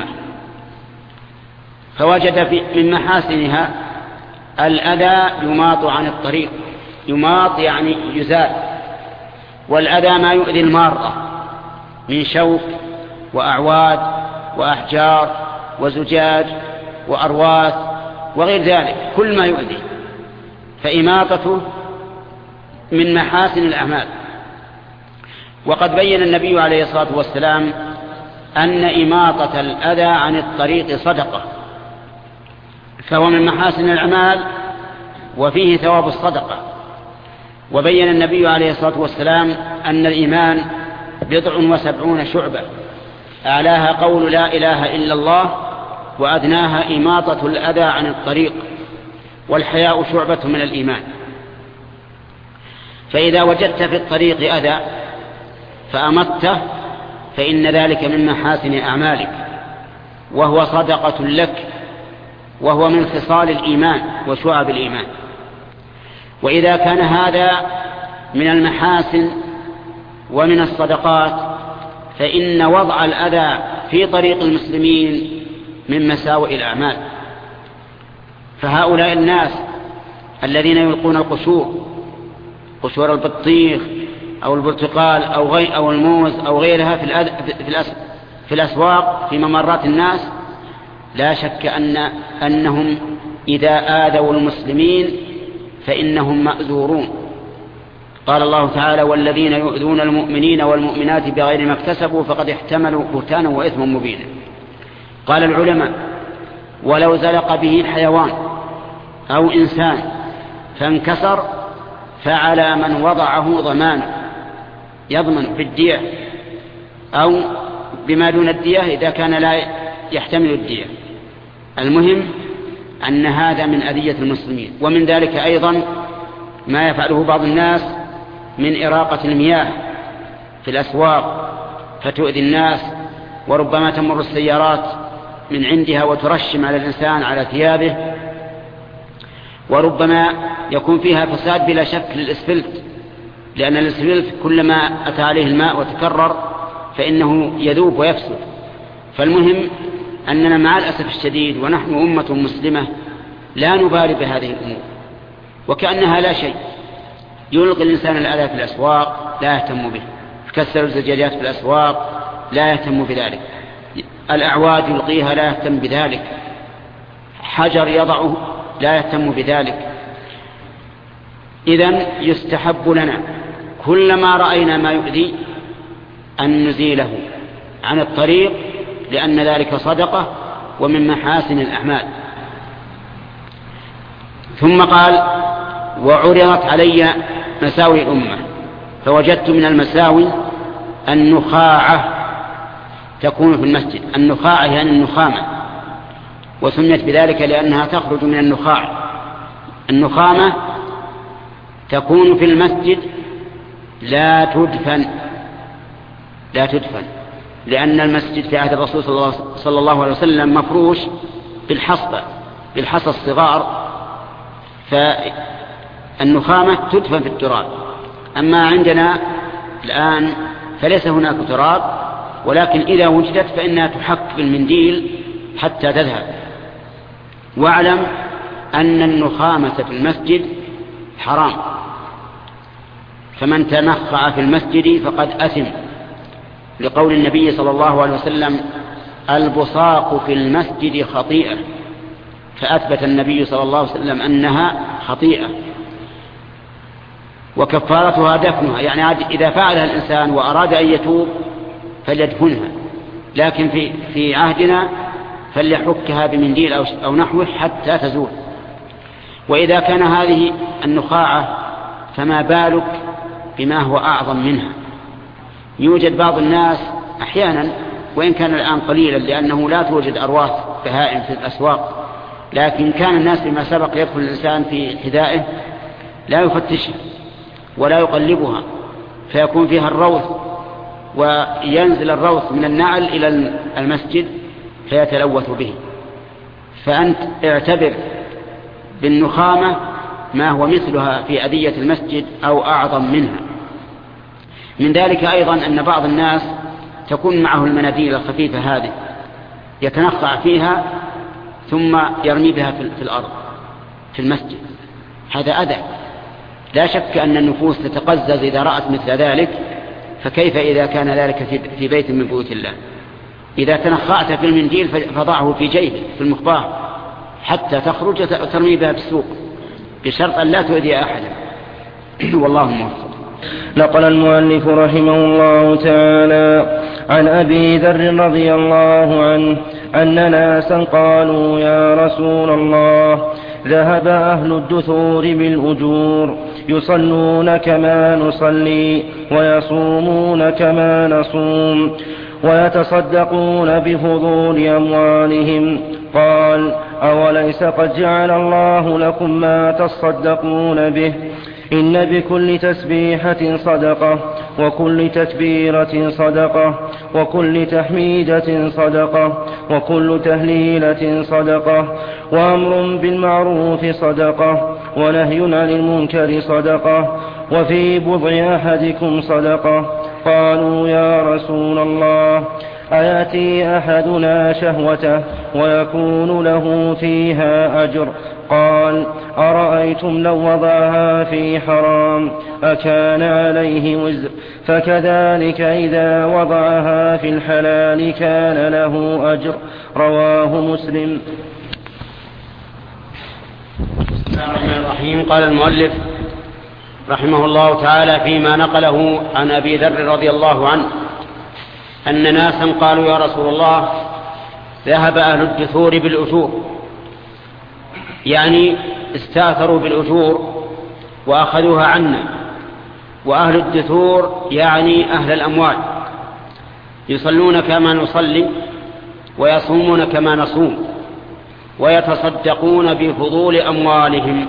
فوجد من محاسنها الأذى يماط عن الطريق. يماط يعني يزال، والأذى ما يؤذي المارة من شوك وأعواد وأحجار وزجاج وأرواث وغير ذلك، كل ما يؤذي فإماطته من محاسن الأعمال. وقد بين النبي عليه الصلاة والسلام أن إماطة الأذى عن الطريق صدقة، فهو من محاسن الأعمال وفيه ثواب الصدقة. وبين النبي عليه الصلاة والسلام أن الإيمان 70 شعبة، أعلاها قول لا إله إلا الله، وأدناها إماطة الأذى عن الطريق، والحياء شعبة من الإيمان. فإذا وجدت في الطريق أذى فأمته فإن ذلك من محاسن أعمالك، وهو صدقة لك، وهو من خصال الإيمان وشعب الإيمان. وإذا كان هذا من المحاسن ومن الصدقات فإن وضع الأذى في طريق المسلمين من مساوئ الأعمال. فهؤلاء الناس الذين يلقون قشور البطيخ أو البرتقال أو الموز أو غيرها في الأسواق في ممرات الناس، لا شك أنهم إذا آذوا المسلمين فإنهم مأزورون. قال الله تعالى: والذين يؤذون المؤمنين والمؤمنات بغير ما اكتسبوا فقد احتملوا بهتانا وإثما مبينا. قال العلماء: ولو زلق به حيوان أو إنسان فانكسر فعلى من وضعه ضمان، يضمن بالدية أو بما دون الدية إذا كان لا يحتمل الدية. المهم أن هذا من أذية المسلمين. ومن ذلك أيضا ما يفعله بعض الناس من إراقة المياه في الأسواق فتؤذي الناس، وربما تمر السيارات من عندها وترشم على الإنسان على ثيابه، وربما يكون فيها فساد بلا شك للإسفلت، لأن الإسفلت كلما أتى عليه الماء وتكرر فإنه يذوب ويفسد. فالمهم أننا مع الأسف الشديد ونحن أمة مسلمة لا نبالي بهذه الأمور، وكأنها لا شيء. يلقي الإنسان الأذى في الأسواق لا يهتم به، يكسر الزجاجات في الأسواق، لا يهتم بذلك، الأعواد يلقيها لا يهتم بذلك، حجر يضعه لا يهتم بذلك. إذن يستحب لنا كلما رأينا ما يؤذي أن نزيله عن الطريق، لأن ذلك صدقة ومن محاسن الأعمال. ثم قال: وعرضت علي مساوي الأمة فوجدت من المساوي النخاعة تكون في المسجد. النخاعة يعني النخامة، وسميت بذلك لأنها تخرج من النخاع. النخامة تكون في المسجد لا تدفن، لأن المسجد في عهد الرسول صلى الله عليه وسلم مفروش بالحصى الصغار، فالنخامة تدفن في التراب. أما عندنا الآن فليس هناك تراب، ولكن إذا وجدت فإنها تحك بالمنديل حتى تذهب. واعلم أن النخامة في المسجد حرام، فمن تنخع في المسجد فقد أثم، لقول النبي صلى الله عليه وسلم: البصاق في المسجد خطيئة، فأثبت النبي صلى الله عليه وسلم أنها خطيئة، وكفارتها دفنها. يعني إذا فعلها الإنسان وأراد أن يتوب فليدفنها، لكن في عهدنا فليحكها بمنديل أو نحوه حتى تزول. وإذا كان هذه النخاعة فما بالك بما هو أعظم منها. يوجد بعض الناس أحيانا، وإن كان الآن قليلا لأنه لا توجد أرواث بهائم في الأسواق، لكن كان الناس فيما سبق يدخل الإنسان في حذائه لا يفتشها ولا يقلبها، فيكون فيها الروث، وينزل الروث من النعل إلى المسجد فيتلوث به. فأنت اعتبر بالنخامة ما هو مثلها في أذية المسجد أو أعظم منها. من ذلك أيضا أن بعض الناس تكون معه المناديل الخفيفة هذه يتنخع فيها ثم يرمي بها في الأرض في المسجد. هذا أذى، لا شك أن النفوس تتقزز إذا رأت مثل ذلك، فكيف إذا كان ذلك في بيت من بيوت الله؟ إذا تنخعت في المنديل فضعه في جيبك في المخباه حتى تخرج وترمي بها في السوق، بشرط أن لا تؤذي أحدا. والله موفق. نقل المؤلف رحمه الله تعالى عن أبي ذر رضي الله عنه أن ناسا قالوا: يا رسول الله، ذهب أهل الدثور بالأجور، يصلون كما نصلي ويصومون كما نصوم ويتصدقون بفضول أموالهم. قال: أوليس قد جعل الله لكم ما تصدقون به؟ إن بكل تسبيحة صدقة، وكل تكبيرة صدقة، وكل تحميدة صدقة، وكل تهليلة صدقة، وأمر بالمعروف صدقة، ونهي عن المنكر صدقة، وفي بضع أحدكم صدقة. قالوا: يا رسول الله، أيأتي أحدنا شهوته ويكون له فيها أجر؟ قال: أرأيتم لو وضعها في حرام أكان عليه وزر؟ فكذلك إذا وضعها في الحلال كان له أجر. رواه مسلم. بسم الله الرحمن الرحيم. قال المؤلف رحمه الله تعالى فيما نقله عن أبي ذر رضي الله عنه أن ناسا قالوا: يا رسول الله، ذهب أهل الدثور بالأجور، يعني استاثروا بالأجور وأخذوها عنا. وأهل الدثور يعني أهل الأموال، يصلون كما نصلي ويصومون كما نصوم ويتصدقون بفضول أموالهم،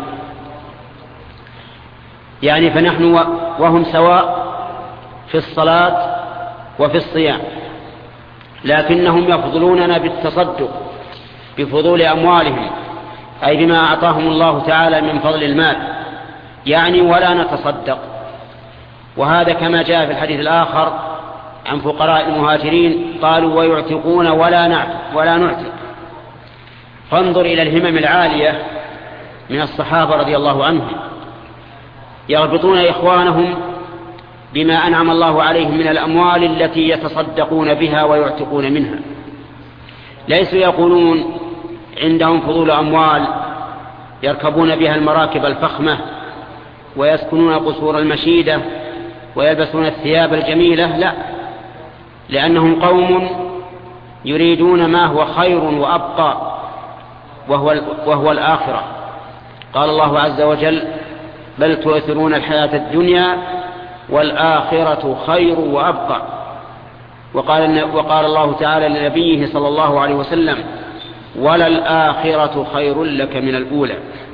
يعني فنحن وهم سواء في الصلاة وفي الصيام، لكنهم يفضلوننا بالتصدق بفضول أموالهم، أي بما أعطاهم الله تعالى من فضل المال، يعني ولا نتصدق. وهذا كما جاء في الحديث الآخر عن فقراء المهاجرين قالوا: ويعتقون ولا نعتق. فانظر إلى الهمم العالية من الصحابة رضي الله عنهم، يربطون إخوانهم بما أنعم الله عليهم من الأموال التي يتصدقون بها ويعتقون منها. ليسوا يقولون عندهم فضول أموال يركبون بها المراكب الفخمة ويسكنون القصور المشيدة ويلبسون الثياب الجميلة، لا، لأنهم قوم يريدون ما هو خير وأبقى وهو الآخرة. قال الله عز وجل: بل تؤثرون الحياة الدنيا والآخرة خير وأبقى. وقال الله تعالى لنبيه صلى الله عليه وسلم: وللآخرة خير لك من الأولى.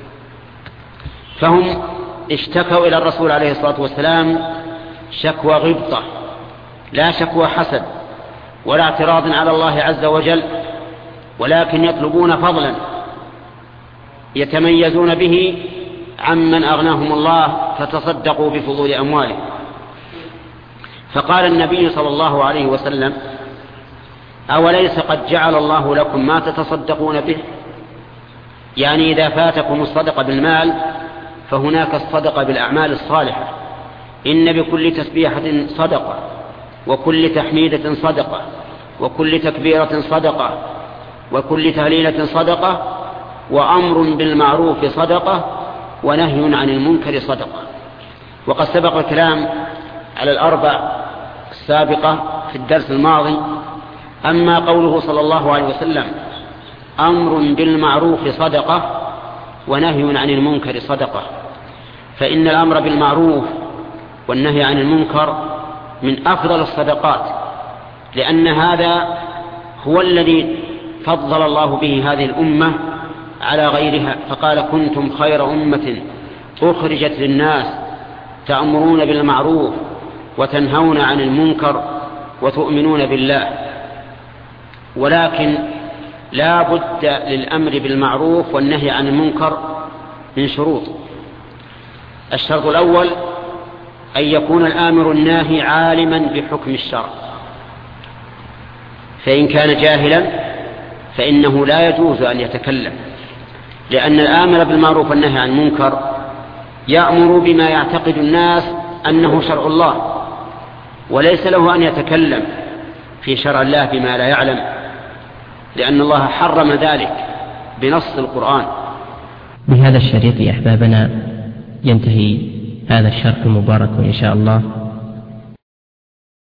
فهم اشتكوا إلى الرسول عليه الصلاة والسلام شكوى غبطة، لا شكوى حسد ولا اعتراض على الله عز وجل، ولكن يطلبون فضلا يتميزون به عمن أغناهم الله فتصدقوا بفضول أموالهم. فقال النبي صلى الله عليه وسلم: أوليس قد جعل الله لكم ما تتصدقون به؟ يعني إذا فاتكم الصدقة بالمال فهناك الصدقة بالأعمال الصالحة. إن بكل تسبيحة صدقة، وكل تحميدة صدقة، وكل تكبيرة صدقة، وكل تهليلة صدقة، وأمر بالمعروف صدقة، ونهي عن المنكر صدقة. وقد سبق الكلام على الأربع السابقة في الدرس الماضي. أما قوله صلى الله عليه وسلم: أمر بالمعروف صدقة ونهي عن المنكر صدقة، فإن الأمر بالمعروف والنهي عن المنكر من أفضل الصدقات، لأن هذا هو الذي فضل الله به هذه الأمة على غيرها، فقال: كنتم خير أمة أخرجت للناس تأمرون بالمعروف وتنهون عن المنكر وتؤمنون بالله. ولكن لا بد للأمر بالمعروف والنهي عن المنكر من شروط. الشرط الأول أن يكون الآمر الناهي عالما بحكم الشرع، فإن كان جاهلا فإنه لا يجوز أن يتكلم، لأن الآمر بالمعروف والنهي عن المنكر يأمر بما يعتقد الناس أنه شرع الله، وليس له أن يتكلم في شرع الله بما لا يعلم، لأن الله حرم ذلك بنص القرآن. بهذا الشريط أحبابنا ينتهي هذا الشرح المبارك إن شاء الله.